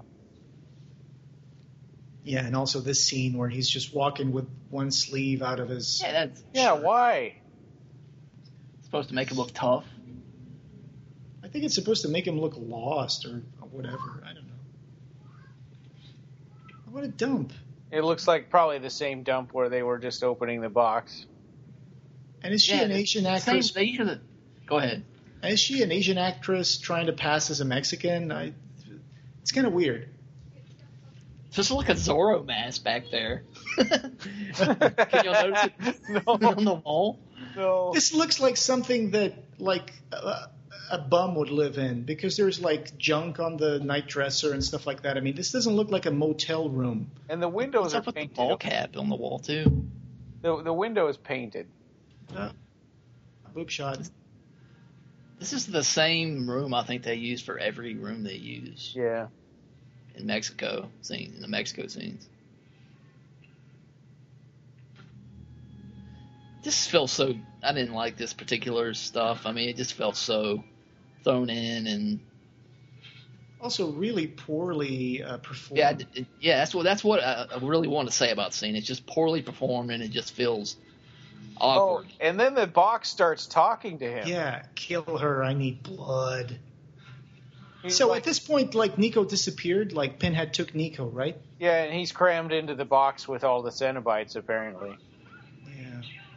S4: Yeah, and also this scene where he's just walking with one sleeve out of his.
S6: Yeah, that's
S5: Why?
S6: supposed to make him look tough.
S4: I think it's supposed to make him look lost or whatever. I don't know. What a dump.
S5: It looks like probably the same dump where they were just opening the box.
S4: And is she an Asian actress?
S6: Go ahead.
S4: Is she an Asian actress trying to pass as a Mexican? It's kind of weird.
S6: Just like a Zorro mask back there. Can you notice it on the wall?
S5: No.
S4: This looks like something that a bum would live in because there's like junk on the night dresser and stuff like that. I mean, this doesn't look like a motel room.
S5: And the windows
S6: What's
S5: are
S6: up with the
S5: painted.
S6: ball cap on the wall too?
S5: The window is painted.
S4: Boob shot.
S6: This is the same room I think they use for every room they use
S5: Yeah.
S6: in Mexico in the Mexico scenes. This feels so. I didn't like this particular stuff. I mean, it just felt so thrown in and.
S4: Also, really poorly performed.
S6: Yeah, that's what I really want to say about the scene. It's just poorly performed and it just feels awkward.
S5: Oh, and then the box starts talking to him.
S4: Yeah, kill her. I need blood.
S5: He's
S4: So
S5: like-
S4: at this point, like Nico disappeared. Like Pinhead took Nico, right?
S5: Yeah, and he's crammed into the box with all the Cenobites, apparently.
S4: Yeah.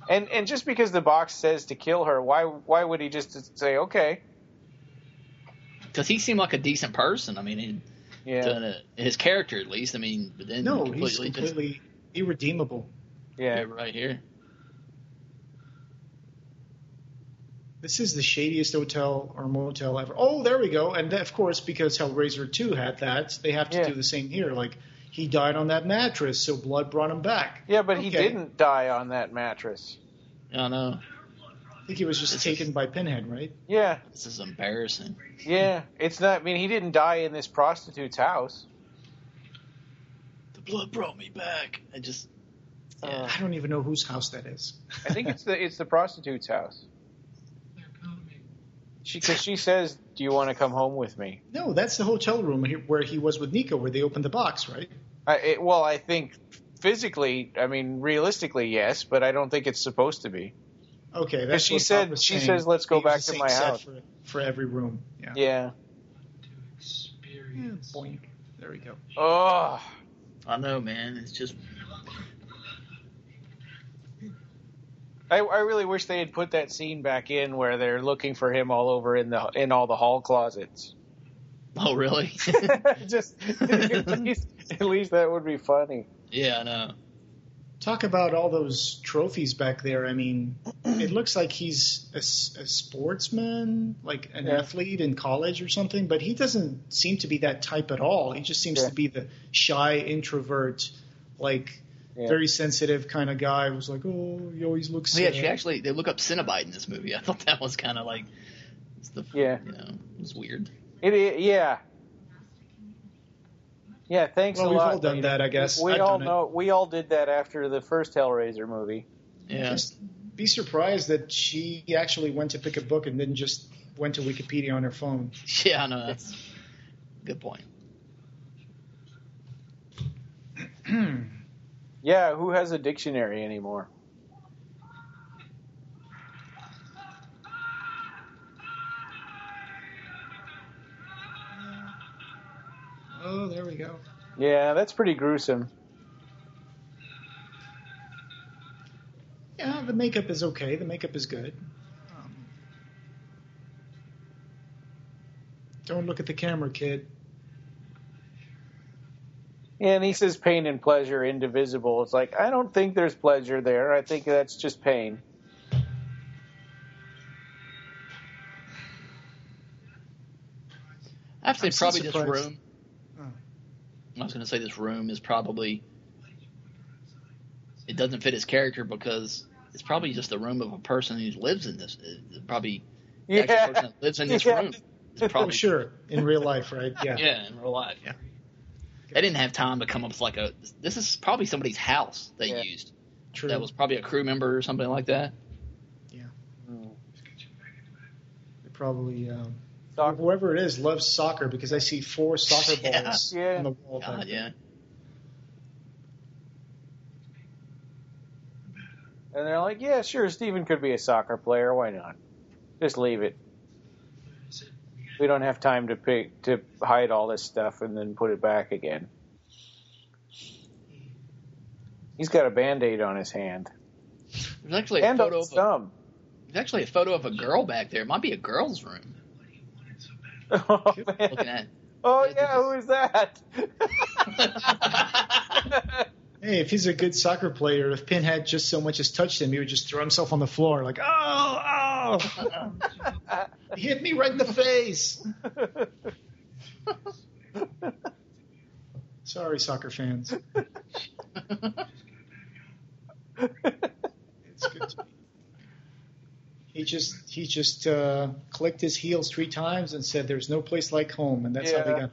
S5: And just because the box says to kill her, why would he just say okay?
S6: Because he seemed like a decent person. I mean, his character at least. I mean, but then
S4: No, he's completely irredeemable.
S5: Yeah,
S6: right here.
S4: This is the shadiest hotel or motel ever. Oh, there we go. And of course, because Hellraiser 2 had that, they have to do the same here. Like, he died on that mattress, so blood brought him back.
S5: Yeah, but he didn't die on that mattress.
S6: I know.
S4: I think he was just taken by Pinhead, right?
S5: Yeah.
S6: This is embarrassing.
S5: Yeah, it's not. I mean, he didn't die in this prostitute's house.
S6: The blood brought me back. I just. Yeah.
S4: I don't even know whose house that is.
S5: I think it's the prostitute's house. Because she says, "Do you want to come home with me?"
S4: No, that's the hotel room where he was with Nico, where they opened the box, right?
S5: I think physically, I mean, realistically, yes, but I don't think it's supposed to be.
S4: Okay, that's
S5: she
S4: what
S5: said.
S4: Bob was
S5: She
S4: saying.
S5: says, "Let's go back to my house."
S4: For every room. Yeah.
S5: Yeah.
S4: Boink. There we go.
S5: Oh.
S6: I know, man. It's just.
S5: I really wish they had put that scene back in where they're looking for him all over in all the hall closets.
S6: Oh, really?
S5: Just at least that would be funny.
S6: Yeah, I know.
S4: Talk about all those trophies back there. I mean, it looks like he's a sportsman, like an athlete in college or something, but he doesn't seem to be that type at all. He just seems to be the shy introvert, like very sensitive kind of guy who's like, oh, he always looks sad.
S6: Yeah, they look up Cenobite in this movie. I thought that was kind of like, it was weird.
S5: Yeah, thanks a lot.
S4: We've all done that, I guess.
S5: We all did that after the first Hellraiser movie.
S6: Yeah.
S4: Just be surprised that she actually went to pick a book and didn't just went to Wikipedia on her phone.
S6: Yeah, I know. That's a good point.
S5: Yeah, who has a dictionary anymore?
S4: Oh, there we go.
S5: Yeah, that's pretty gruesome.
S4: Yeah, the makeup is okay. The makeup is good. Don't look at the camera, kid.
S5: Yeah, and he says pain and pleasure indivisible. It's like, I don't think there's pleasure there. I think that's just pain.
S6: I have to say, probably
S4: surprised.
S6: this room. I was going to say this room is probably. It doesn't fit his character because it's probably just the room of a person who lives in this. Probably the actual person that lives in this room.
S4: Oh, sure. In real life, right? Yeah.
S6: Yeah, in real life, yeah. They didn't have time to come up with like this is probably somebody's house they used.
S4: True.
S6: That was probably a crew member or something like that.
S4: Yeah. They probably, whoever it is loves soccer because I see 4 soccer balls on the wall.
S6: God, yeah.
S5: And they're like, yeah, sure, Steven could be a soccer player. Why not? Just leave it. We don't have time to hide all this stuff and then put it back again. He's got a Band-Aid on his hand.
S6: There's actually
S5: a photo of thumb.
S6: There's actually a photo of a girl back there. It might be a girl's room.
S5: Oh, man.
S6: Looking at.
S5: Oh yeah, who is that?
S4: Hey, if he's a good soccer player, if Pinhead just so much as touched him, he would just throw himself on the floor like, oh! He hit me right in the face. Sorry, soccer fans. It's good to me. He just clicked his heels 3 times and said, "There's no place like home," and that's how they got.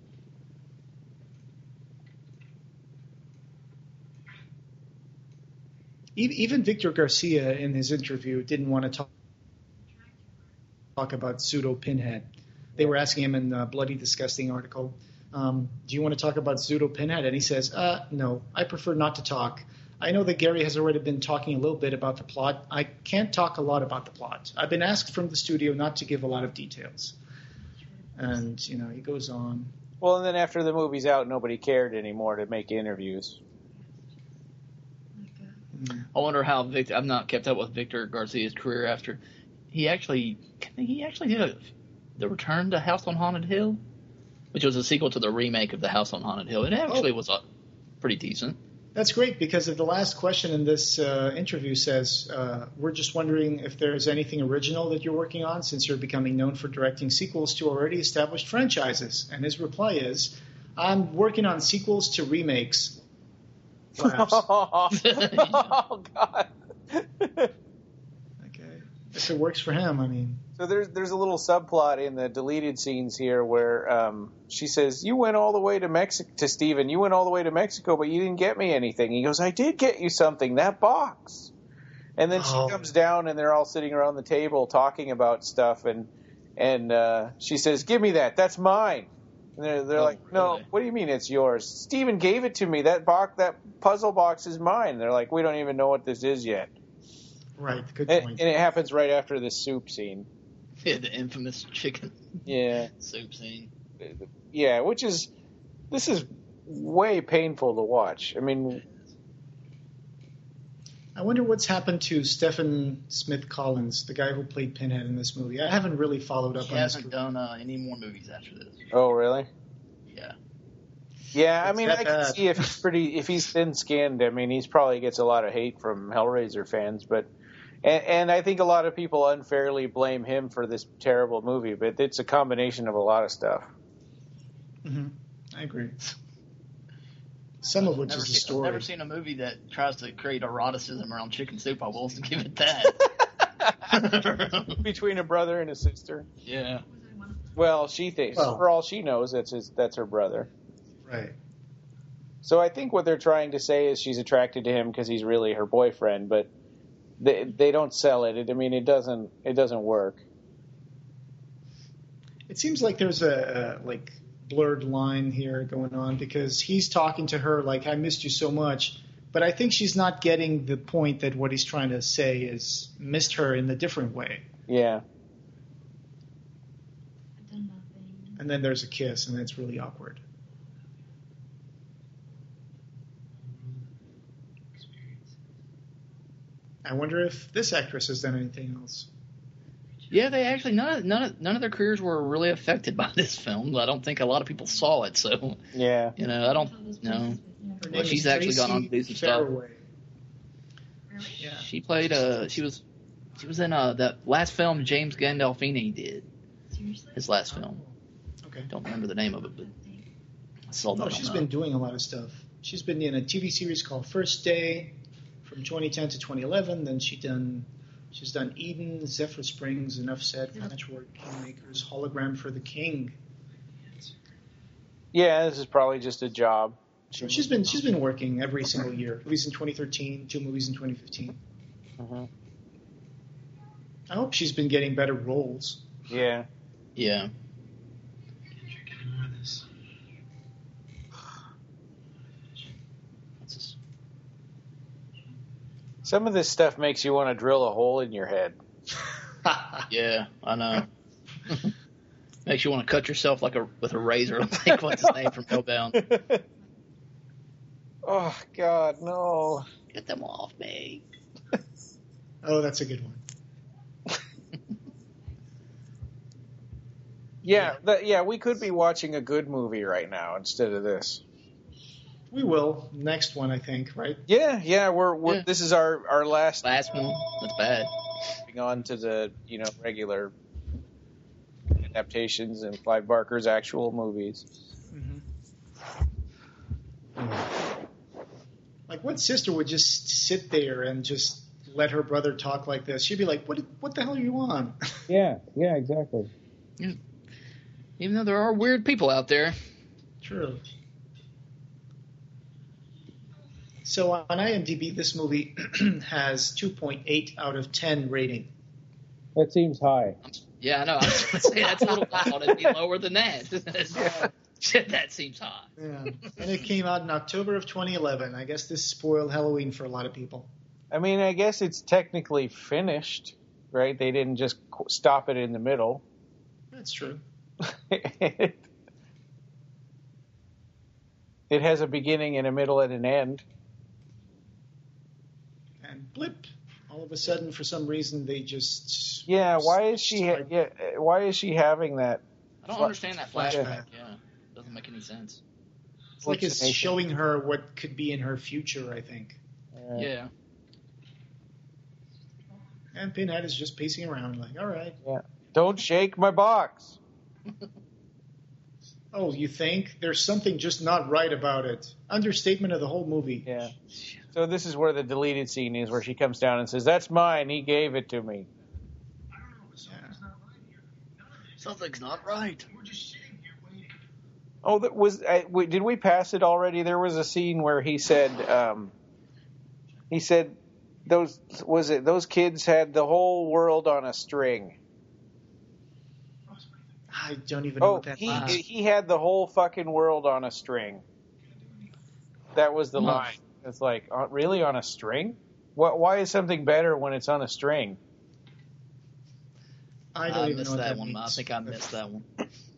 S4: Even Victor Garcia in his interview didn't want to talk about pseudo Pinhead. They were asking him in the Bloody Disgusting article, do you want to talk about pseudo Pinhead? And he says, no, I prefer not to talk. I know that Gary has already been talking a little bit about the plot. I can't talk a lot about the plot. I've been asked from the studio not to give a lot of details. And, he goes on.
S5: Well, and then after the movie's out, nobody cared anymore to make interviews.
S6: I wonder how Victor. I've not kept up with Victor Garcia's career after he actually did the Return to House on Haunted Hill, which was a sequel to the remake of the House on Haunted Hill. It actually was pretty decent.
S4: That's great, because the last question in this interview says, we're just wondering if there's anything original that you're working on since you're becoming known for directing sequels to already established franchises. And his reply is, I'm working on sequels to remakes. Laughs.
S5: Oh, God.
S4: Okay. If it works for him, I mean.
S5: So there's a little subplot in the deleted scenes here where she says, "You went all the way to Mexico," to Steven, "you went all the way to Mexico, but you didn't get me anything." He goes, "I did get you something, that box." And then she comes down and they're all sitting around the table talking about stuff, and she says, "Give me that, that's mine." And they're like, "No,
S6: really?
S5: What do you mean it's yours? Steven gave it to me. That puzzle box is mine." And they're like, "We don't even know what this is yet."
S4: Right, good point.
S5: And it happens right after the soup scene.
S6: Yeah, the infamous chicken soup scene.
S5: Yeah, this is way painful to watch. I mean,
S4: I wonder what's happened to Stephen Smith Collins, the guy who played Pinhead in this movie. I haven't really followed up
S6: He
S4: on this.
S6: hasn't done any more movies after this.
S5: oh really?
S6: Yeah.
S5: Yeah, I
S4: It's
S5: mean,
S4: that
S5: I can
S4: bad.
S5: see if he's thin-skinned. I mean, he's probably gets a lot of hate from Hellraiser fans, but and I think a lot of people unfairly blame him for this terrible movie. But it's a combination of a lot of stuff.
S4: Mm-hmm. I agree. Some of which is the
S6: I've
S4: story.
S6: never seen a movie that tries to create eroticism around chicken soup. I will give it that.
S5: Between a brother and a sister.
S6: Yeah.
S5: Well, she thinks, for all she knows, that's her brother.
S4: Right.
S5: So I think what they're trying to say is she's attracted to him because he's really her boyfriend, but they don't sell it. I mean, it doesn't work.
S4: It seems like there's a blurred line here going on, because he's talking to her like, I missed you so much, but I think she's not getting the point that what he's trying to say is missed her in a different way.
S5: Yeah.
S4: And then there's a kiss, and it's really awkward. I wonder if this actress has done anything else.
S6: Yeah, they actually none of their careers were really affected by this film. I don't think a lot of people saw it, so
S5: Yeah.
S6: I don't know.
S4: Her
S6: Well,
S4: name
S6: she's
S4: is
S6: actually
S4: Tracy
S6: gone on to do some stuff.
S4: Fairway. Yeah.
S6: She played she was in that last film James Gandolfini did. His last film.
S4: Okay.
S6: Don't remember the name of it, but I saw that.
S4: Oh, she's been doing a lot of stuff. She's been in a TV series called First Day from 2010 to 2011. Then she's done Eden, Zephyr Springs, Enough Said, Patchwork, Kingmakers, Hologram for the King.
S5: Yeah, this is probably just a job.
S4: So she's been working every single year. Movies in 2013, 2 movies in 2015.
S5: Mm-hmm.
S4: I hope she's been getting better roles.
S5: Yeah.
S6: Yeah.
S5: Some of this stuff makes you want to drill a hole in your head.
S6: Yeah, I know. Makes you want to cut yourself with a razor, like what's his name from Hellbound.
S5: Oh God, no!
S6: Get them off me.
S4: Oh, that's a good one.
S5: Yeah, we could be watching a good movie right now instead of this.
S4: We will. Next one, I think, right?
S5: Yeah, we're this is our last
S6: one. That's bad.
S5: Moving on to the regular adaptations and Clive Barker's actual movies.
S4: Mm-hmm. Like, what sister would just sit there and just let her brother talk like this? She'd be like, "What the hell are you on?"
S5: Yeah, exactly.
S6: Yeah. Even though there are weird people out there.
S4: True. So on IMDb, this movie has 2.8 out of 10 rating.
S5: That seems high.
S6: Yeah, I know. I was going to say that's a little wild. It'd be lower than that. That seems high.
S4: Yeah. And it came out in October of 2011. I guess this spoiled Halloween for a lot of people.
S5: I mean, I guess it's technically finished, right? They didn't just stop it in the middle.
S4: That's true.
S5: It has a beginning and a middle and an end.
S4: blip. All of a sudden, for some reason, they just
S5: Why is she having that?
S6: I don't understand that flashback. Yeah, doesn't make any sense.
S4: It's like it's showing her what could be in her future, I think.
S6: Yeah.
S4: And Pinhead is just pacing around like, all right.
S5: Yeah. Don't shake my box.
S4: Oh, you think? There's something just not right about it. Understatement of the whole movie.
S5: Yeah. So this is where the deleted scene is, where she comes down and says, "That's mine. He gave it to me."
S6: Something's not right.
S5: Oh, did we pass it already? There was a scene where he said those kids had the whole world on a string.
S4: I don't even know what that means.
S5: He had the whole fucking world on a string. That was the line. It's like, really, on a string? Why is something better when it's on a string?
S4: I don't even know what that
S6: one.
S4: means.
S6: I think I missed that one.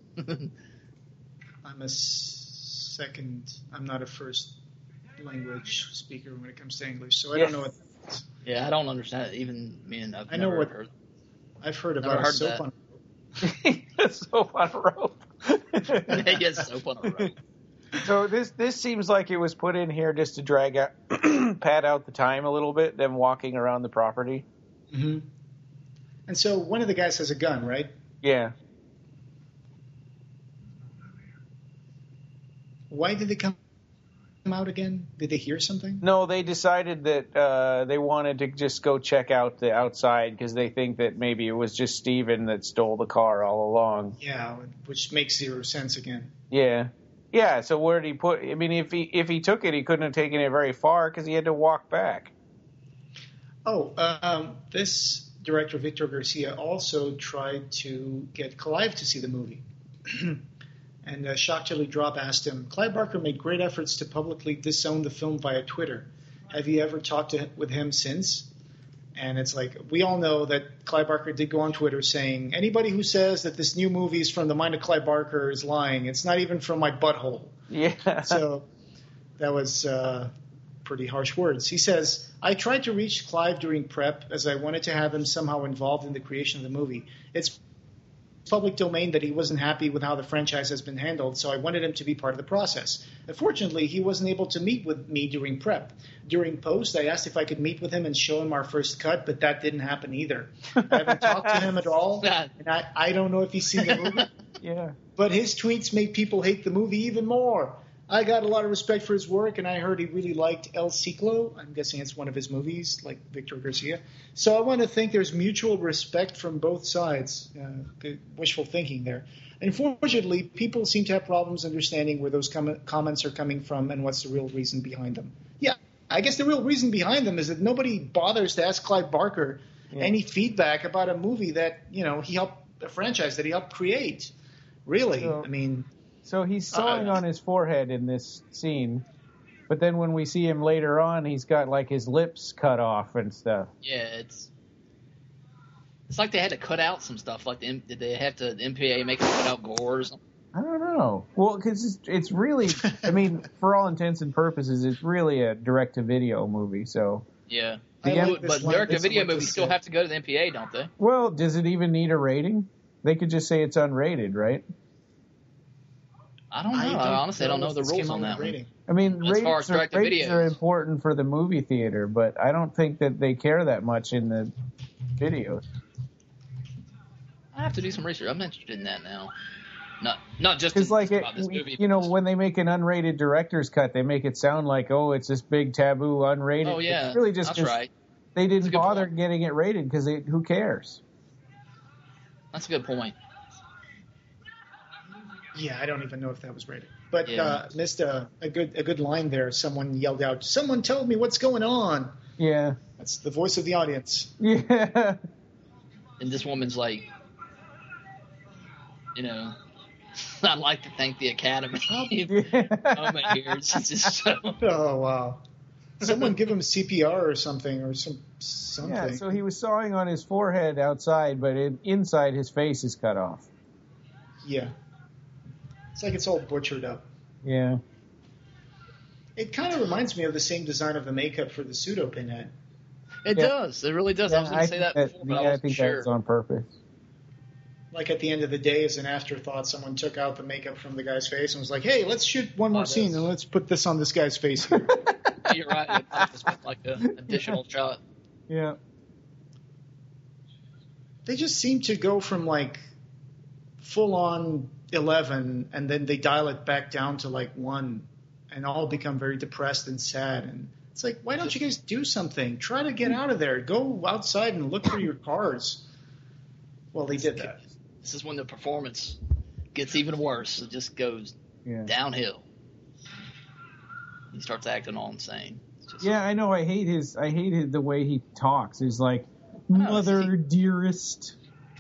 S4: I'm not a first language speaker when it comes to English, so I don't know what that means.
S6: Yeah, I don't understand it. Even me and
S4: I've heard about a soap on a rope.
S5: Soap on a rope.
S6: Yes, soap on a rope.
S5: So this seems like it was put in here just to pad out the time a little bit, them walking around the property.
S4: Mm-hmm. And so one of the guys has a gun, right?
S5: Yeah.
S4: Why did they come out again? Did they hear something?
S5: No, they decided that they wanted to just go check out the outside because they think that maybe it was just Steven that stole the car all along.
S4: Yeah, which makes zero sense again.
S5: Yeah. Yeah, so where did he put... I mean, if he took it, he couldn't have taken it very far because he had to walk back.
S4: Oh, this director, Victor Garcia, also tried to get Clive to see the movie. And Shock Jelly Drop asked him, Clive Barker made great efforts to publicly disown the film via Twitter. Have you ever talked with him since? And it's like, we all know that Clive Barker did go on Twitter saying, anybody who says that this new movie is from the mind of Clive Barker is lying. It's not even from my butthole.
S5: Yeah.
S4: So that was pretty harsh words. He says, I tried to reach Clive during prep as I wanted to have him somehow involved in the creation of the movie. It's public domain that he wasn't happy with how the franchise has been handled, so I wanted him to be part of the process. Unfortunately, he wasn't able to meet with me during prep. During post, I asked if I could meet with him and show him our first cut, but that didn't happen either. I haven't talked to him at all, and I don't know if he's seen the movie.
S5: Yeah.
S4: But his tweets made people hate the movie even more. I got a lot of respect for his work, and I heard he really liked El Ciclo. I'm guessing it's one of his movies, like Victor Garcia. So I want to think there's mutual respect from both sides. Wishful thinking there. Unfortunately, people seem to have problems understanding where those comments are coming from and what's the real reason behind them. Yeah, I guess the real reason behind them is that nobody bothers to ask Clive Barker any feedback about a movie that, he helped, a franchise that he helped create. Really,
S5: So-
S4: I mean...
S5: So he's sawing on his forehead in this scene, but then when we see him later on, he's got like his lips cut off and stuff.
S6: Yeah, it's like they had to cut out some stuff. Like, did they have to, the MPA make them cut out gore or something?
S5: I don't know. Well, because it's really, I mean, for all intents and purposes, it's really a direct-to-video movie, so...
S6: Yeah.
S4: I like this
S6: But
S4: one-
S6: direct-to-video
S4: this one
S6: movies still
S4: said-
S6: have to go to the MPA, don't they?
S5: Well, does it even need a rating? They could just say it's unrated, right?
S6: I don't know. I honestly don't know the
S4: if this
S6: rules
S4: came
S6: on
S4: out
S6: that
S4: with
S6: one.
S4: rating.
S5: I mean,
S6: As far as
S5: ratings
S6: direct-to-video
S5: are
S6: is.
S5: important for the movie theater, but I don't think that they care that much in the videos.
S6: I have to do some research. I'm interested in that now. Not just
S5: Because, like,
S6: about this movie.
S5: when they make an unrated director's cut, they make it sound like, oh, it's this big taboo unrated.
S6: Oh, yeah.
S5: It's really just
S6: that's
S5: 'cause
S6: right.
S5: they
S6: That's a
S5: didn't
S6: good
S5: bother
S6: point.
S5: getting it rated because who cares?
S6: That's a good point.
S4: Yeah, I don't even know if that was rated. But
S6: Yeah.
S4: missed a good line there. Someone yelled out, "Someone tell me what's going on."
S5: Yeah.
S4: That's the voice of the audience.
S5: Yeah.
S6: And this woman's like, I'd like to thank the Academy. Oh my ears. It's just so.
S4: Oh, wow. Someone give him CPR or something something.
S5: Yeah, so he was sawing on his forehead outside, but inside his face is cut off.
S4: Yeah. It's like it's all butchered up.
S5: Yeah.
S4: It kind of reminds me of the same design of the makeup for the pseudo Pinhead.
S6: It does. It really does. I was going to say that before, but I wasn't
S5: think
S6: sure.
S5: that was on purpose.
S4: Like at the end of the day, as an afterthought, someone took out the makeup from the guy's face and was like, "Hey, let's shoot one more scene and let's put this on this guy's face here."
S6: You're right. It's like an additional shot.
S5: Yeah.
S4: They just seem to go from like full on 11 and then they dial it back down to like 1 and all become very depressed and sad. And it's like, why don't you guys do something? Try to get out of there. Go outside and look for your cars. Well, they did that.
S6: This is when the performance gets even worse. It just goes downhill. He starts acting all insane.
S5: Yeah, I know. I hate the way he talks. He's like, "Mother dearest."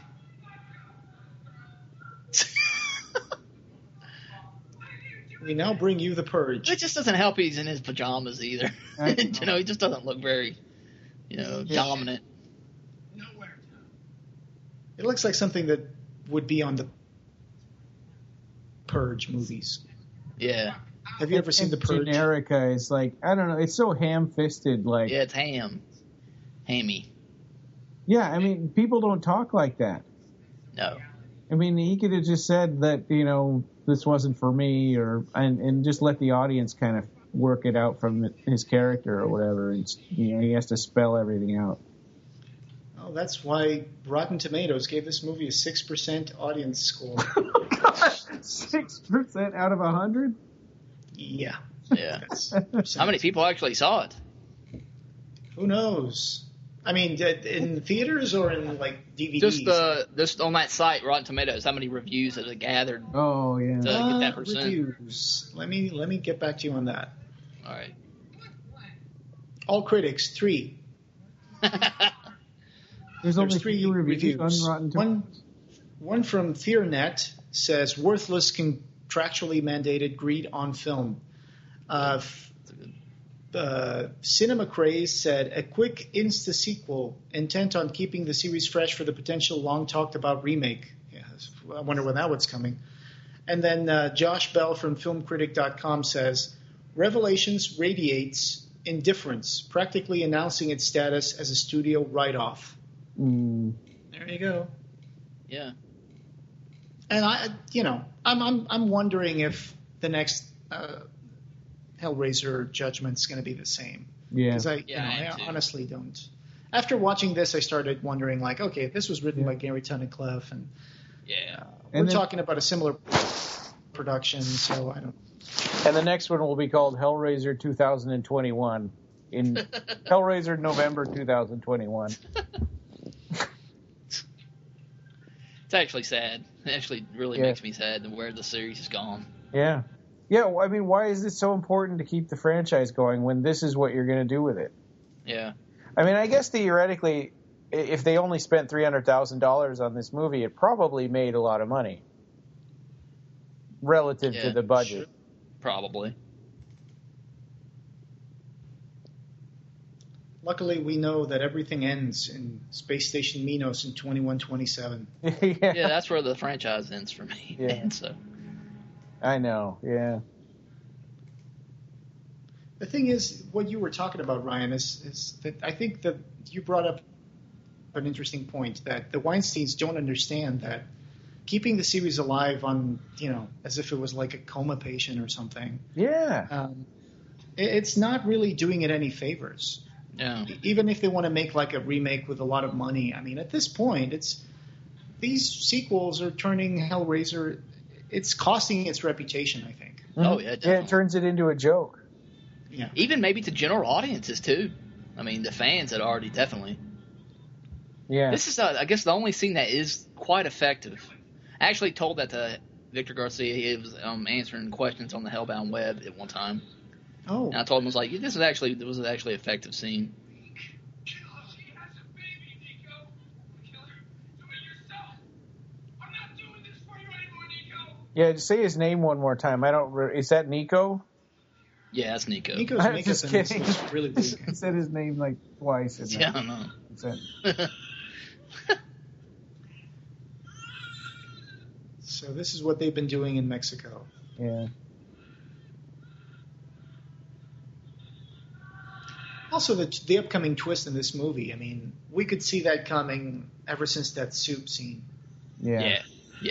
S4: We now bring you the purge.
S6: It just doesn't help. He's in his pajamas either. He just doesn't look very, dominant.
S4: It looks like something that would be on the Purge movies.
S6: Yeah.
S4: Have you ever seen The Purge?
S5: Generica is like, I don't know, it's so ham-fisted. Like,
S6: yeah, it's hammy.
S5: Yeah, I mean, people don't talk like that.
S6: No.
S5: I mean, he could have just said that, this wasn't for me, and just let the audience kind of work it out from his character or whatever. And, he has to spell everything out.
S4: Oh, that's why Rotten Tomatoes gave this movie a 6% audience score.
S5: 6% out of 100?
S4: Yeah.
S6: Yeah. How many people actually saw it?
S4: Who knows? I mean, in theaters or in like DVDs?
S6: Just on that site, Rotten Tomatoes, how many reviews have it gathered?
S5: Oh yeah.
S6: To get that percent?
S4: Reviews. Let me get back to you on that.
S6: All right.
S4: All critics 3.
S5: There's only
S4: 3
S5: reviews on Rotten Tomatoes.
S4: One from FearNet says worthless contractually mandated greed on film. Cinema Craze said a quick insta sequel intent on keeping the series fresh for the potential long talked about remake. Yeah, I wonder when that one's coming. And then Josh Bell from filmcritic.com says Revelations radiates indifference, practically announcing its status as a studio write-off. There you go.
S6: Yeah.
S4: And I'm wondering if the next Hellraiser Judgment's going to be the same.
S5: Yeah.
S4: Because I honestly don't. After watching this, I started wondering, like, okay, this was written by Gary Tunnicliffe, and we're talking about a similar production, so I don't.
S5: And the next one will be called Hellraiser 2021 in Hellraiser November 2021.
S6: It's actually sad. It actually really makes me sad where the series has gone.
S5: Yeah. Yeah, well, I mean, why is it so important to keep the franchise going when this is what you're going to do with it?
S6: Yeah.
S5: I mean, I guess theoretically, if they only spent $300,000 on this movie, it probably made a lot of money relative to the budget.
S6: Sure. Probably.
S4: Luckily, we know that everything ends in Space Station Minos in 2127.
S6: Yeah, that's where the franchise ends for me.
S5: Yeah.
S6: Man, so.
S5: I know, yeah.
S4: The thing is, what you were talking about, Ryan, is that I think that you brought up an interesting point, that the Weinsteins don't understand that keeping the series alive on, as if it was like a coma patient or something.
S5: Yeah.
S4: It's not really doing it any favors.
S6: Yeah.
S4: Even if they want to make like a remake with a lot of money, I mean, at this point, these sequels are turning Hellraiser. It's costing its reputation, I think.
S6: Oh yeah, definitely.
S5: Yeah, it turns it into a joke.
S4: Yeah.
S6: Even maybe to general audiences too. I mean, the fans had already definitely.
S5: Yeah.
S6: This is, I guess, the only scene that is quite effective. I actually told that to Victor Garcia. He was answering questions on the Hellbound web at one time.
S4: Oh.
S6: And I told him, I was like, this was actually an effective scene.
S5: Yeah, just say his name one more time. Is that Nico?
S6: Yeah, that's Nico.
S4: Nico's
S5: I'm
S4: makeup
S5: just
S4: in this
S5: kidding.
S4: is really good.
S5: He said his name like twice.
S6: Yeah, I know.
S4: So this is what they've been doing in Mexico.
S5: Yeah.
S4: also the upcoming twist in this movie. I mean, we could see that coming ever since that soup scene.
S6: Yeah.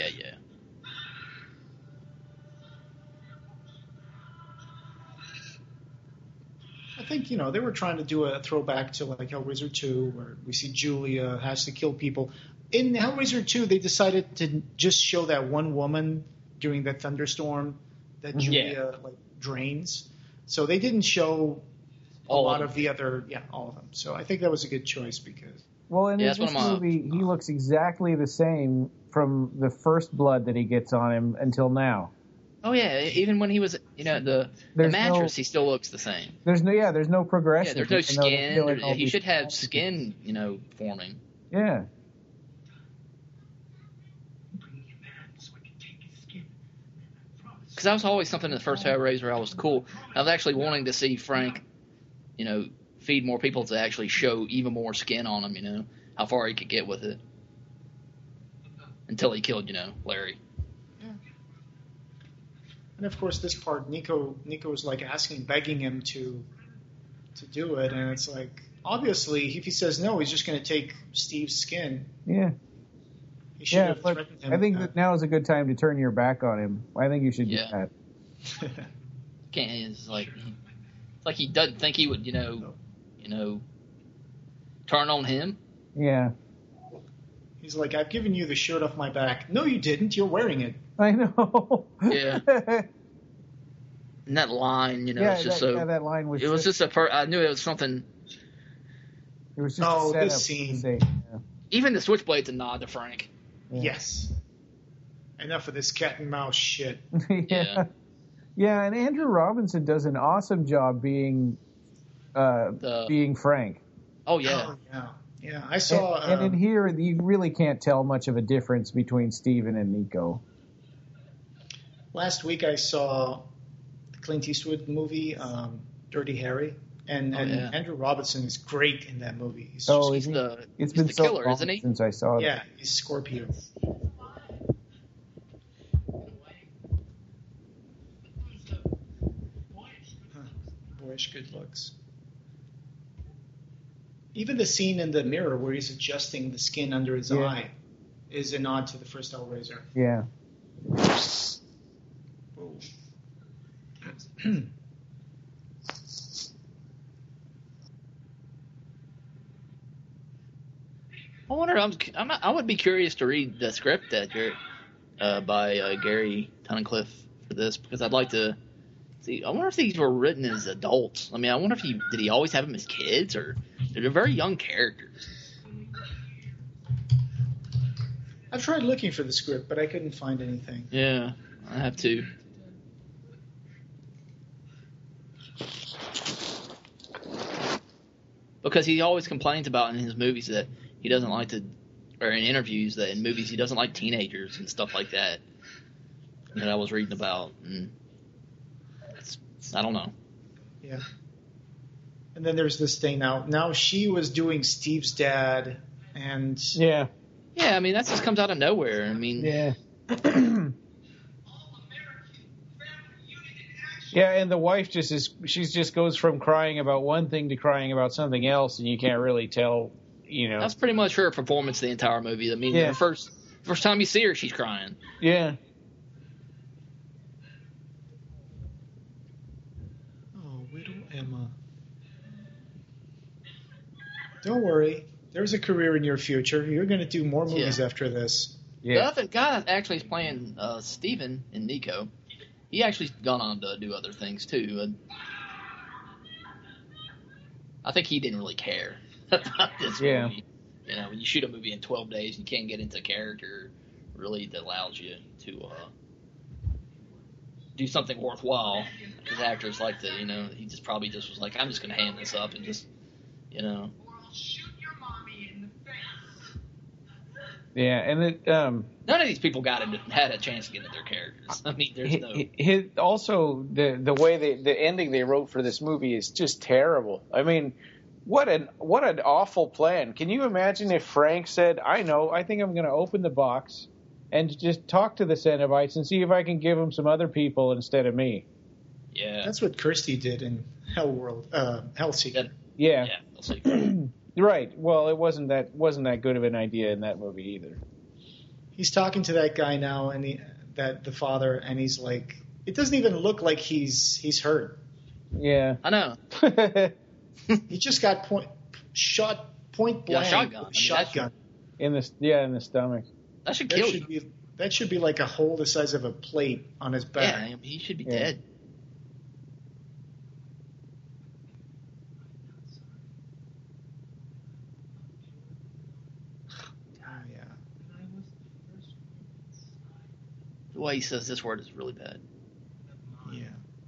S4: I think, they were trying to do a throwback to like Hellraiser 2, where we see Julia has to kill people. In Hellraiser 2, they decided to just show that one woman during that thunderstorm that Julia drains. So they didn't show all of the other, all of them. So I think that was a good choice because.
S7: Well, in this movie, he looks exactly the same from the first blood that he gets on him until now.
S6: Oh yeah, even when he was, the mattress, he still looks the same.
S7: There's no progression.
S6: Yeah, there's no skin. He should have skin, forming.
S7: Yeah.
S6: Because that was always something in the first Hellraiser I was cool. I was actually wanting to see Frank, feed more people to actually show even more skin on him, how far he could get with it. Until he killed, Larry.
S4: Yeah. And of course, this part, Nico was like begging him to do it, and it's like, obviously, if he says no, he's just going to take Steve's skin.
S7: Yeah.
S4: He should have threatened him.
S7: I think that now is a good time to turn your back on him. I think you should do that.
S6: It's like he doesn't think he would, turn on him.
S7: Yeah.
S4: He's like, I've given you the shirt off my back. No, you didn't. You're wearing it.
S7: I know.
S6: Yeah. And that line, it's just
S7: that line was.
S6: It was just I knew it was something.
S7: It was just a setup
S4: this scene.
S7: To say,
S6: Even the Switchblade's a nod to Frank.
S4: Yeah. Yes. Enough of this cat and mouse shit.
S6: Yeah.
S7: Yeah, and Andrew Robinson does an awesome job being Frank.
S6: Oh yeah.
S4: Yeah, I saw.
S7: And in here, you really can't tell much of a difference between Steven and Nico.
S4: Last week, I saw the Clint Eastwood movie, Dirty Harry, and Andrew Robinson is great in that movie.
S6: He's the killer,
S7: long
S6: isn't he?
S7: Since I saw it.
S4: Yeah, he's Scorpio. Boyish good looks. Even the scene in the mirror where he's adjusting the skin under his eye is a nod to the first Hellraiser.
S7: Yeah.
S6: I wonder. I would be curious to read the script that by Gary Tunnicliffe for this, because I'd like to see. I wonder if these were written as adults. I mean, I wonder if did he always have them as kids, or they're very young characters.
S4: I tried looking for the script, but I couldn't find anything.
S6: Yeah, I have to. Because he always complains about in his movies that he doesn't like to, or in interviews that in movies he doesn't like teenagers and stuff like that. That I was reading about, and I don't know.
S4: Yeah. And then there's this thing now. Now she was doing Steve's dad, and
S7: yeah.
S6: I mean that just comes out of nowhere. I mean,
S7: yeah. Yeah, and the wife just goes from crying about one thing to crying about something else, and you can't really tell,
S6: That's pretty much her performance the entire movie. I mean, the first time you see her, she's crying.
S7: Yeah.
S4: Oh, Widow Emma. Don't worry. There's a career in your future. You're going to do more movies after this.
S6: Yeah. The guy that actually is playing Steven in Nico, he actually's gone on to do other things too. I think he didn't really care about this movie. When you shoot a movie in 12 days, you can't get into character really that allows you to do something worthwhile. Because actors like to, he just probably was like, I'm just going to hand this up and just,
S7: Yeah, and
S6: none of these people had a chance to get into their characters. I mean, there's no.
S7: Also, the way the ending they wrote for this movie is just terrible. I mean, what an awful plan. Can you imagine if Frank said, I think I'm going to open the box and just talk to the Cenobites and see if I can give them some other people instead of me.
S6: Yeah.
S4: That's what Kirsty did in Hellworld, Hellseeker.
S5: Yeah.
S6: Yeah, we'll see.
S5: Right. Well, it wasn't that good of an idea in that movie either.
S4: He's talking to that guy now, and the father, and he's like, it doesn't even look like he's hurt.
S5: Yeah.
S6: I know.
S4: He just got shot point blank.
S6: shotgun.
S4: With a shotgun.
S5: in the stomach.
S6: That should kill you.
S4: That should be like a hole the size of a plate on his back.
S6: Yeah, he should be dead.
S4: Yeah.
S6: The way he says this word is really bad.
S4: Yeah.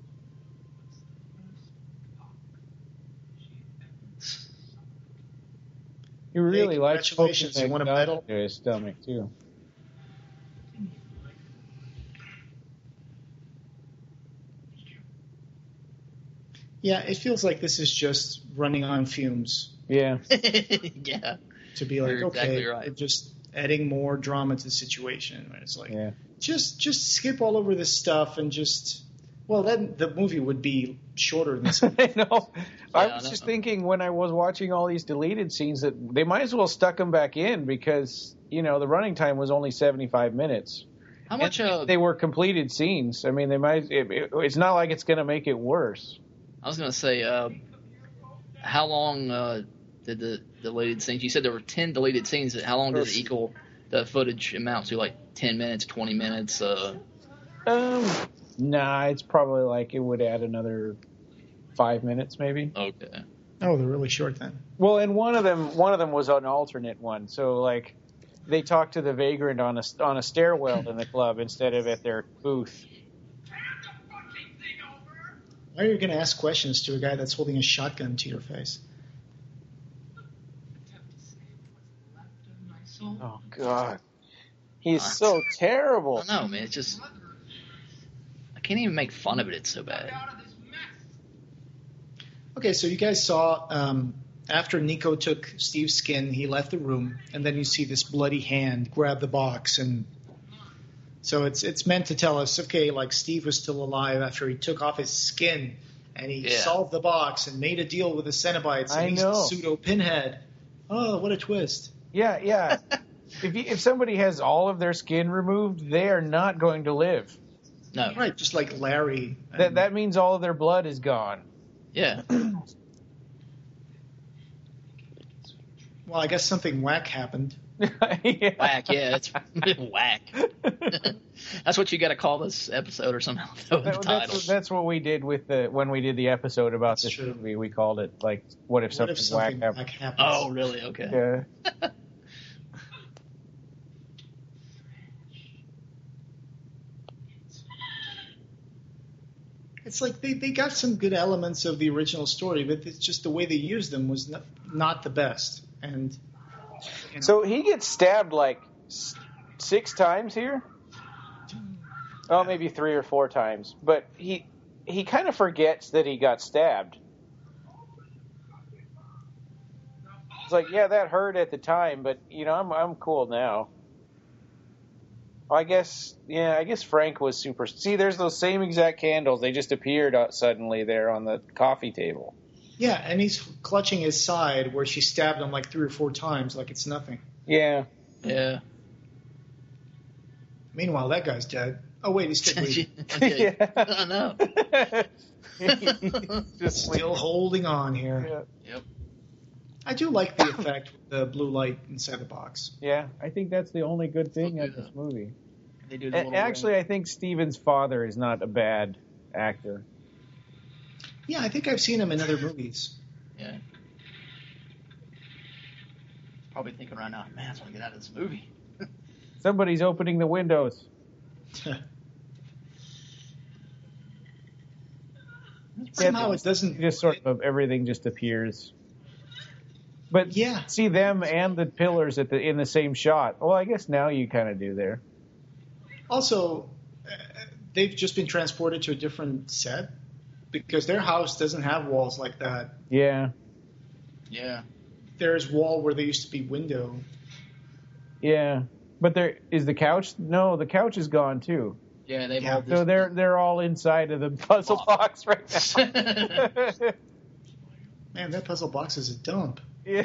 S5: He really
S4: Hey,
S5: likes
S4: congratulations,
S5: poking
S4: you want a
S5: that gun
S4: medal?
S5: into his stomach too.
S4: Yeah, it feels like this is just running on fumes.
S5: Yeah.
S6: Yeah.
S4: To be like,
S6: You're exactly
S4: okay,
S6: right.
S4: we're just adding more drama to the situation. It's like,
S5: Yeah.
S4: just skip all over this stuff and just, well, then the movie would be shorter than this.
S5: I know. I
S6: Yeah,
S5: was
S6: I
S5: just
S6: know.
S5: thinking when I was watching all these deleted scenes that they might as well stuck them back in because, the running time was only 75 minutes.
S6: How much?
S5: And they were completed scenes. I mean, it's not like it's going to make it worse.
S6: I was gonna say, how long did the deleted scenes? You said there were 10 deleted scenes. How long does it equal the footage amount to? Like 10 minutes, 20 minutes?
S5: Nah, it's probably like it would add another 5 minutes maybe.
S6: Okay.
S4: Oh, they're really short then.
S5: Well, and one of them was an alternate one. So like they talked to the vagrant on a stairwell in the club instead of at their booth.
S4: Why are you going to ask questions to a guy that's holding a shotgun to your face?
S5: Oh God, he's so terrible.
S6: I know, man. It's just I can't even make fun of it. It's so bad.
S4: Okay, so you guys saw after Nico took Steve's skin, he left the room, and then you see this bloody hand grab the box, and so it's meant to tell us, okay, like Steve was still alive after he took off his skin, and he solved the box and made a deal with the Cenobites, and he's the pseudo Pinhead. Oh, what a twist!
S5: Yeah. If somebody has all of their skin removed, they are not going to live.
S6: No.
S4: Right, just like Larry.
S5: That means all of their blood is gone.
S6: Yeah.
S4: Well, I guess something whack happened.
S5: Yeah.
S6: Whack. Yeah, it's whack. That's what you got to call this episode or somehow. The title.
S5: That's what we did when we did the episode about
S4: That's
S5: this
S4: true.
S5: movie. We called it like, what if something whack happened?
S4: happens?
S6: Oh, really? Okay.
S5: Yeah.
S4: It's like they got some good elements of the original story, but it's just the way they used them was not the best. And
S5: So he gets stabbed like 6 times here. Oh, maybe 3 or 4 times. But he kind of forgets that he got stabbed. It's like, yeah, that hurt at the time, but I'm cool now. I guess Frank was super. See, there's those same exact candles. They just appeared suddenly there on the coffee table.
S4: yeah, and he's clutching his side where she stabbed him like 3 or 4 times, like it's nothing.
S5: Yeah.
S6: Yeah.
S4: Meanwhile, that guy's dead. Oh wait, he's still bleeding.
S6: Okay. I know.
S5: Just
S4: Still holding on here.
S5: Yeah.
S6: Yep.
S4: I do like the effect with the blue light inside the box.
S5: Yeah, I think that's the only good thing of this movie.
S6: They do the
S5: And
S6: little
S5: actually, I think Steven's father is not a bad actor.
S4: Yeah, I think I've seen him in other movies.
S6: Yeah. Probably thinking right now, man, I just want to get out of this movie.
S5: Somebody's opening the windows.
S4: Somehow it doesn't.
S5: Just sort of everything just appears. But
S4: Yeah.
S5: see them and the pillars in the same shot. Well, I guess now you kind of do there.
S4: Also, they've just been transported to a different set because their house doesn't have walls like that.
S5: Yeah,
S6: Yeah.
S4: There's wall where there used to be window.
S5: yeah. But there is the couch. No, the couch is gone too.
S6: Yeah, they've
S4: Yeah.
S6: all
S5: So they're all inside of the puzzle box right now.
S4: Man, that puzzle box is a dump.
S5: Yeah.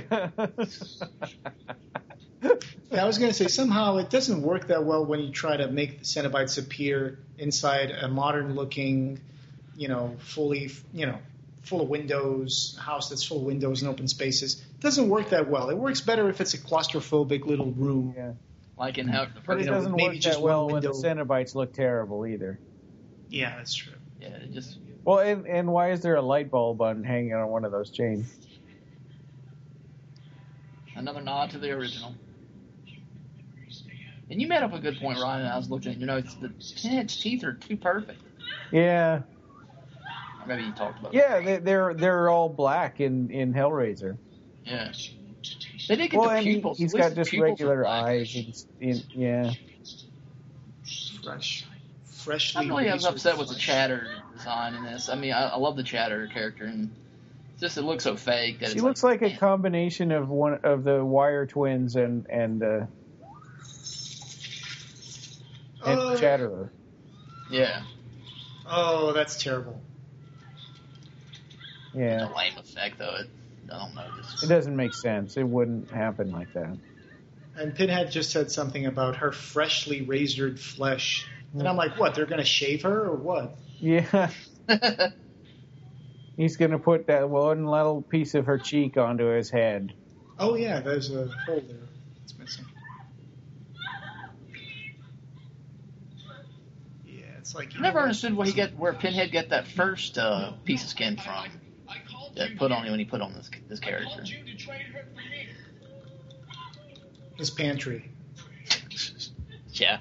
S4: Yeah, I was going to say, somehow it doesn't work that well when you try to make the Cenobites appear inside a modern-looking, fully, full of windows, house that's full of windows and open spaces. It doesn't work that well. It works better if it's a claustrophobic little room.
S5: Yeah.
S6: Like in how,
S5: But it doesn't
S4: maybe
S5: work
S4: just
S5: that well
S4: one
S5: when the
S4: window.
S5: Cenobites look terrible either.
S4: Yeah, that's true.
S6: yeah, it just
S5: Well, and why is there a light bulb hanging on one of those chains?
S6: another nod to the original. And you made up a good point, Ryan. I was looking at your notes. The Pinhead's teeth are too perfect.
S5: Yeah.
S6: Or maybe you talked about it.
S5: Yeah, they're all black in Hellraiser.
S6: Yeah. They did get
S5: Well,
S6: the
S5: and
S6: pupils.
S5: he's
S6: At least
S5: got
S6: the
S5: just
S6: pupils are
S5: regular
S6: black.
S5: eyes. Yeah.
S4: Freshly.
S6: I'm really
S4: razored
S6: upset with the
S4: flesh.
S6: Chatter design in this. I mean, I love the Chatter character, and it's just it looks so fake. That
S5: She
S6: it's
S5: looks like a
S6: man.
S5: combination of one of the Wire twins and Chatterer.
S6: Yeah.
S4: Oh, that's terrible.
S6: It's
S5: Yeah.
S6: a lame effect, though. I don't know.
S5: It doesn't make sense. It wouldn't happen like that.
S4: And Pinhead just said something about her freshly razored flesh. And I'm like, what, they're going to shave her or what?
S5: Yeah. He's going to put that one little piece of her cheek onto his head.
S4: Oh, yeah, there's a hole there. It's missing. Yeah, it's like...
S6: I never understood where Pinhead got that first piece of skin from. That put on when he put on this character.
S4: His pantry.
S6: Yeah.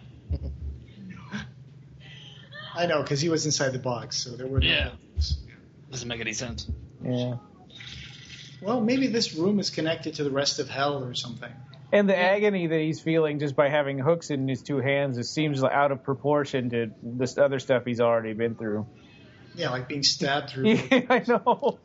S4: I know, because he was inside the box, so there were no
S6: Yeah.
S4: holes.
S6: Doesn't make any sense.
S5: Yeah.
S4: Well, maybe this room is connected to the rest of hell or something.
S5: And the agony that he's feeling just by having hooks in his two hands, it seems out of proportion to this other stuff he's already been through.
S4: Yeah, like being stabbed through.
S5: Yeah, I know.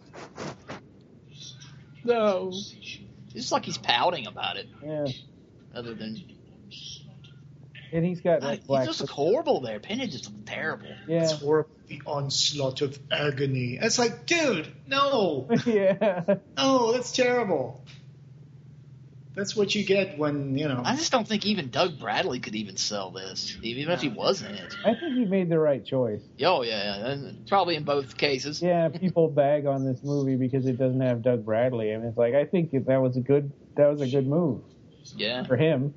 S6: No. It's just like he's pouting about it,
S5: Yeah.
S6: other than...
S5: And he's got
S6: God,
S5: that
S6: he
S5: black.
S6: just look horrible there. Pinhead just looked terrible.
S5: Yeah.
S4: It's horrible. The onslaught of agony. It's like, dude, no.
S5: Yeah.
S4: No, that's terrible. That's what you get when,
S6: I just don't think even Doug Bradley could even sell this, even if he was in it.
S5: I think he made the right choice.
S6: Oh, yeah. And probably in both cases.
S5: Yeah, people bag on this movie because it doesn't have Doug Bradley. I mean, it's like I think that was a good move
S6: Yeah.
S5: for him.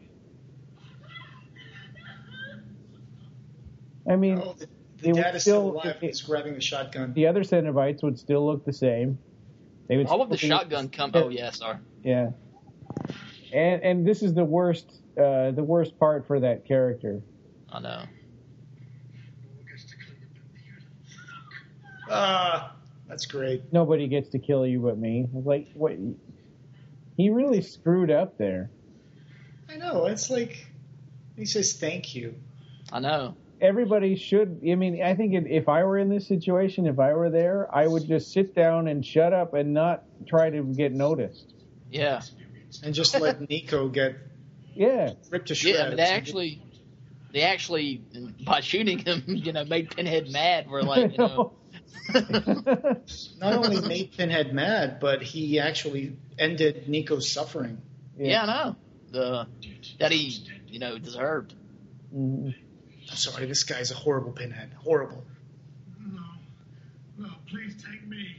S5: I mean,
S4: Oh, the
S5: it
S4: dad
S5: would
S4: is still
S5: still-
S4: alive. He's grabbing the shotgun.
S5: the other Cenobites would still look the same. They would
S6: All of the
S5: still be-
S6: shotgun come... Oh, yeah, sorry.
S5: Yeah. And this is the worst part for that character.
S6: I know.
S4: That's great.
S5: Nobody gets to kill you but me. It's like, what? He really screwed up there.
S4: I know. It's like he says thank you.
S6: I know.
S5: Everybody should. I mean, I think if I were in this situation, if I were there, I would just sit down and shut up and not try to get noticed.
S6: Yeah.
S4: And just let Nico get
S5: Yeah.
S4: ripped to shreds.
S6: Yeah, I mean, they actually, by shooting him, made Pinhead mad. We're like,
S4: Not only made Pinhead mad, but he actually ended Nico's suffering.
S6: yeah, I know. That he, deserved.
S5: Mhm.
S4: I'm sorry, this guy's a horrible Pinhead. Horrible.
S3: No, please take me.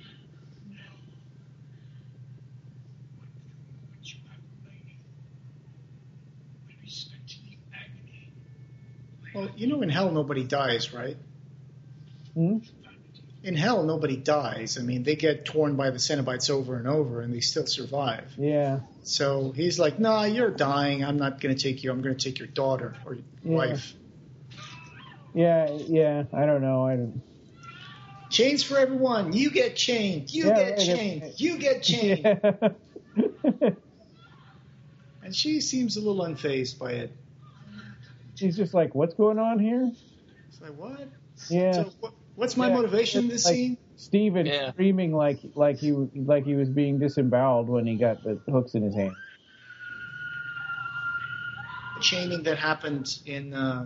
S4: Well, in hell nobody dies, right?
S5: Hmm?
S4: In hell nobody dies. I mean, they get torn by the Cenobites over and over, and they still survive.
S5: Yeah.
S4: So he's like, nah, you're dying. I'm not going to take you. I'm going to take your daughter or your wife.
S5: Yeah. I don't know.
S4: Chains for everyone. You get chained. You
S5: Yeah,
S4: get
S5: right.
S4: chained. You get chained.
S5: Yeah.
S4: And she seems a little unfazed by it.
S5: He's just like, what's going on here?
S4: It's like, what?
S5: Yeah.
S4: So what's my
S5: Yeah,
S4: motivation in this
S5: like
S4: scene?
S5: Steven
S6: Yeah.
S5: screaming like he was being disemboweled when he got the hooks in his hand.
S4: Chaining that happened in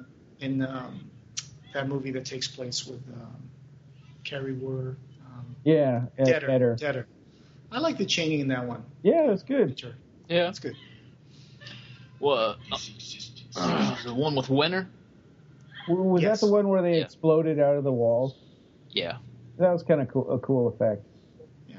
S4: that movie that takes place with Carrie Wurr.
S5: Yeah.
S4: Deader.
S5: Better.
S4: Deader. I like the chaining in that one.
S7: Yeah, that's good.
S4: Sure.
S6: Yeah.
S4: That's good.
S6: Well, the one with Winter?
S7: Was
S4: Yes.
S7: that the one where they
S6: Yeah.
S7: exploded out of the walls?
S6: Yeah.
S7: That was kind of cool, a cool effect.
S4: Yeah.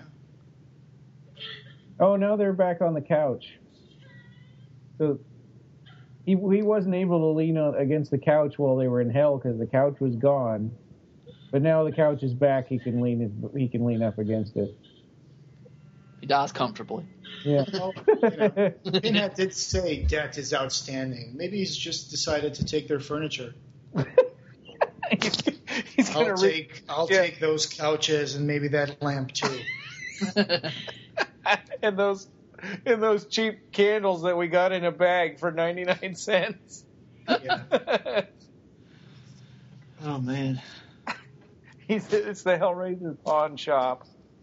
S7: Oh, now they're back on the couch. So he wasn't able to lean against the couch while they were in hell because the couch was gone. But now the couch is back. He can lean up against it.
S6: He dies comfortably.
S7: Yeah.
S4: Well, Pinhead did say debt is outstanding. Maybe he's just decided to take their furniture.
S5: He's gonna
S4: I'll take those couches and maybe that lamp too.
S5: and those cheap candles that we got in a bag for 99 cents.
S4: Yeah.
S6: Oh, man.
S5: It's the Hellraiser pawn shop.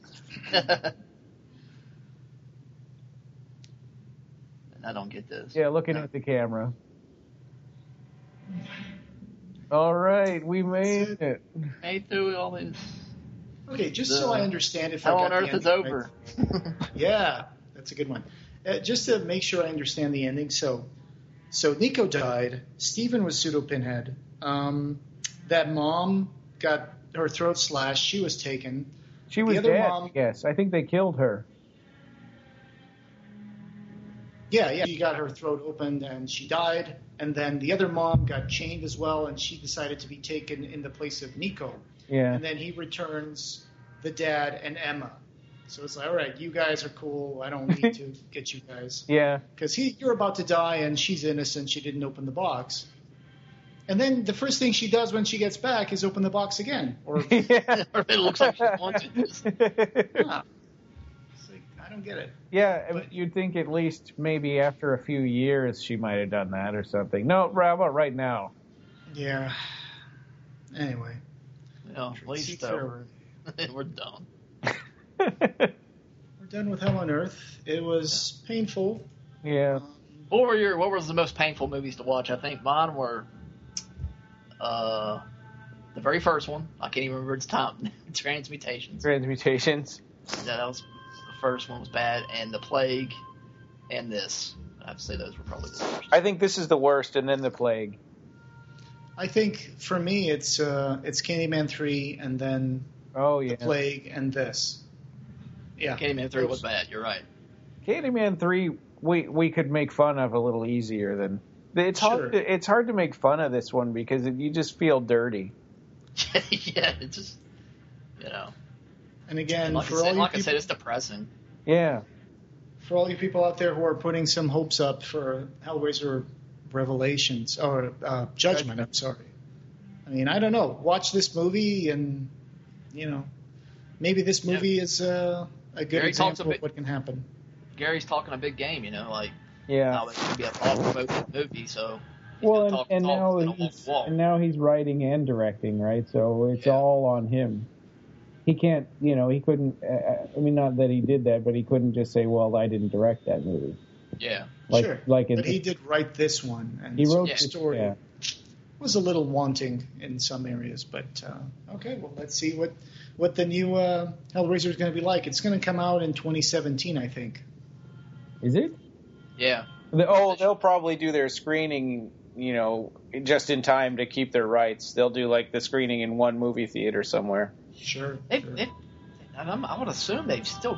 S6: I don't get this.
S7: Yeah, looking at the camera. All right, we made it.
S6: Made through all this.
S4: Okay, just so I understand if
S6: Hell
S4: I
S6: on
S4: got
S6: Earth
S4: the
S6: is
S4: ending
S6: over.
S4: right. Yeah, that's a good one. Just to make sure I understand the ending. So Nico died. Steven was pseudo Pinhead. That mom got her throat slashed. She was taken.
S7: She was
S4: other
S7: dead.
S4: mom-
S7: Yes, I think they killed her.
S4: Yeah. She got her throat opened and she died. And then the other mom got chained as well, and she decided to be taken in the place of Nico.
S7: Yeah.
S4: And then he returns the dad and Emma. So it's like, all right, you guys are cool. I don't need to get you guys.
S7: Yeah.
S4: Because you're about to die, and she's innocent. She didn't open the box. And then the first thing she does when she gets back is open the box again. Or
S7: Yeah.
S6: Or it looks like she wants it.
S4: ah. It's like, I don't get it.
S7: Yeah, but you'd think at least maybe after a few years she might have done that or something. No, how about right now?
S4: Yeah. Anyway.
S6: No, at least
S4: Fairward.
S6: we're done.
S4: We're done with Hell on Earth. It was painful.
S7: Yeah.
S6: What was the most painful movies to watch? I think mine were the very first one. I can't even remember its time. Transmutations.
S5: Transmutations.
S6: Yeah, that was the first one was bad, and The Plague, and this. I have to say those were probably the worst.
S5: I think this is the worst, and then the Plague.
S4: I think for me it's Candyman 3 and then
S7: Oh, yeah.
S4: Plague and this. Yeah.
S6: Candyman 3 was bad. You're right.
S7: Candyman 3 we could make fun of a little easier than... It's
S4: Sure.
S7: hard to make fun of this one because you just feel dirty.
S6: Yeah, it's just
S4: And again,
S6: like,
S4: for all you
S6: I
S4: people,
S6: said, it's depressing.
S7: Yeah.
S4: for all you people out there who are putting some hopes up for Hellraiser Revelations or Judgment, I'm sorry. I mean, I don't know. Watch this movie, and maybe this movie is a good
S6: Gary talks
S4: example
S6: a
S4: of what can happen.
S6: Gary's talking a big game, like
S7: Yeah.
S6: how it can be a thought-provoking movie. So he's
S7: Well,
S6: gonna talk
S7: and
S6: the
S7: now
S6: talk, but
S7: he's
S6: don't walk.
S7: and now he's writing and directing, right? So it's
S6: Yeah.
S7: all on him. He can't, he couldn't. I mean, not that he did that, but he couldn't just say, "Well, I didn't direct that movie."
S6: Yeah.
S4: Sure.
S7: Like
S4: But he did write this one, and
S7: He wrote
S4: the
S6: Yeah.
S4: story
S7: Yeah.
S4: was a little wanting in some areas. But okay, well, let's see what the new Hellraiser is going to be like. It's going to come out in 2017, I think.
S7: Is it?
S6: Yeah.
S5: They'll probably do their screening, just in time to keep their rights. They'll do like the screening in one movie theater somewhere.
S4: Sure.
S6: I would assume they've still.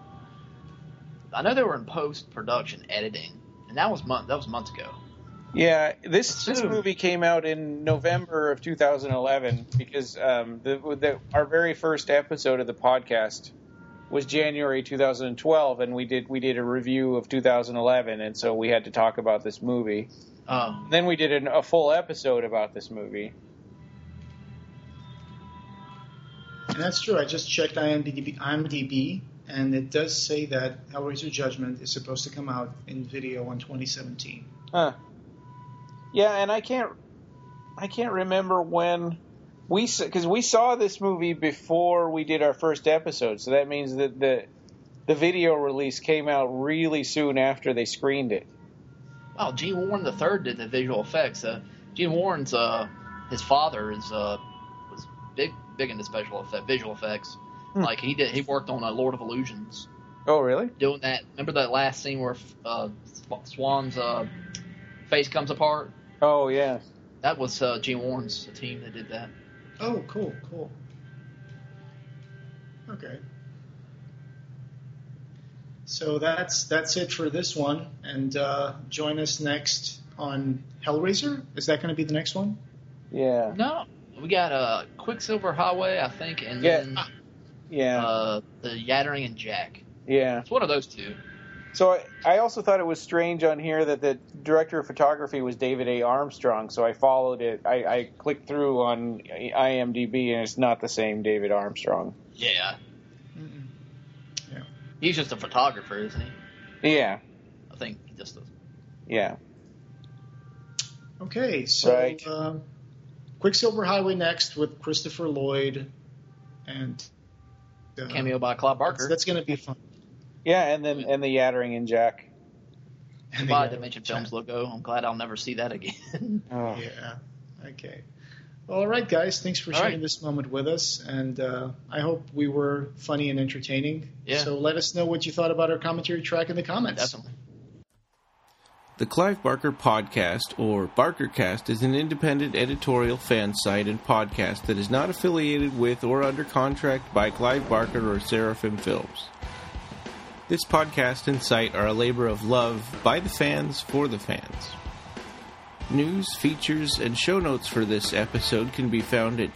S6: I know they were in post-production editing, and that was months ago.
S5: Yeah, this
S6: Soon.
S5: movie came out in November of 2011 because our very first episode of the podcast was January 2012, and we did a review of 2011, and so we had to talk about this movie. Then we did a full episode about this movie.
S4: And that's true. I just checked IMDb, and it does say that Hellraiser Judgment is supposed to come out in video in 2017.
S5: Huh. Yeah, and I can't remember when because we saw this movie before we did our first episode, so that means that the video release came out really soon after they screened it.
S6: Wow, Gene Warren III did the visual effects. Gene Warren's his father was big into visual effects. Like he worked on Lord of Illusions.
S5: Oh, really?
S6: Doing that. Remember that last scene where Swan's face comes apart?
S5: Oh, yeah.
S6: That was Gene Warren's team that did that.
S4: Oh, cool. Okay. So that's it for this one. And join us next on Hellraiser. Is that going to be the next one?
S5: Yeah.
S6: No, we got Quicksilver Highway, I think, and then the Yattering and Jack.
S5: Yeah.
S6: It's one of those two.
S5: So I also thought it was strange on here that the director of photography was David A. Armstrong, so I followed it. I clicked through on IMDb, and it's not the same David Armstrong.
S6: Yeah.
S4: Mm-mm. Yeah.
S6: He's just a photographer, isn't he?
S5: Yeah.
S6: I think he just does.
S5: Yeah.
S4: Okay, so
S5: Right.
S4: Quicksilver Highway next with Christopher Lloyd and
S6: Cameo by Clive Barker.
S4: That's going to be fun.
S5: Yeah, and then the Yattering and Jack.
S4: And
S6: Goodbye,
S4: the
S6: Dimension Films logo. I'm glad I'll never see that again.
S5: Oh.
S4: Yeah. Okay. Well, all right, guys. Thanks for sharing this moment with us, and I hope we were funny and entertaining.
S6: Yeah.
S4: So let us know what you thought about our commentary track in the comments.
S6: Definitely.
S2: The Clive Barker Podcast, or BarkerCast, is an independent editorial fan site and podcast that is not affiliated with or under contract by Clive Barker or Seraphim Films. This podcast and site are a labor of love by the fans for the fans. News, features, and show notes for this episode can be found at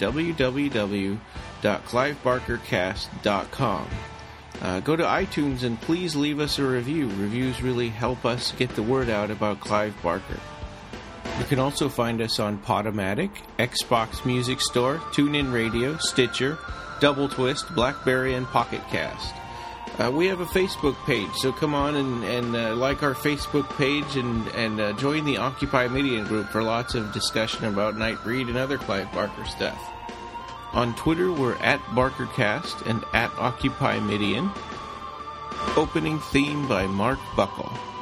S2: www.clivebarkercast.com. Go to iTunes and please leave us a review. Reviews really help us get the word out about Clive Barker. You can also find us on Podomatic, Xbox Music Store, TuneIn Radio, Stitcher, Double Twist, BlackBerry, and Pocket Cast. We have a Facebook page, so come on and like our Facebook page and join the Occupy Media group for lots of discussion about Nightbreed and other Clive Barker stuff. On Twitter, we're at BarkerCast and at Occupy Midian. Opening theme by Mark Buckle.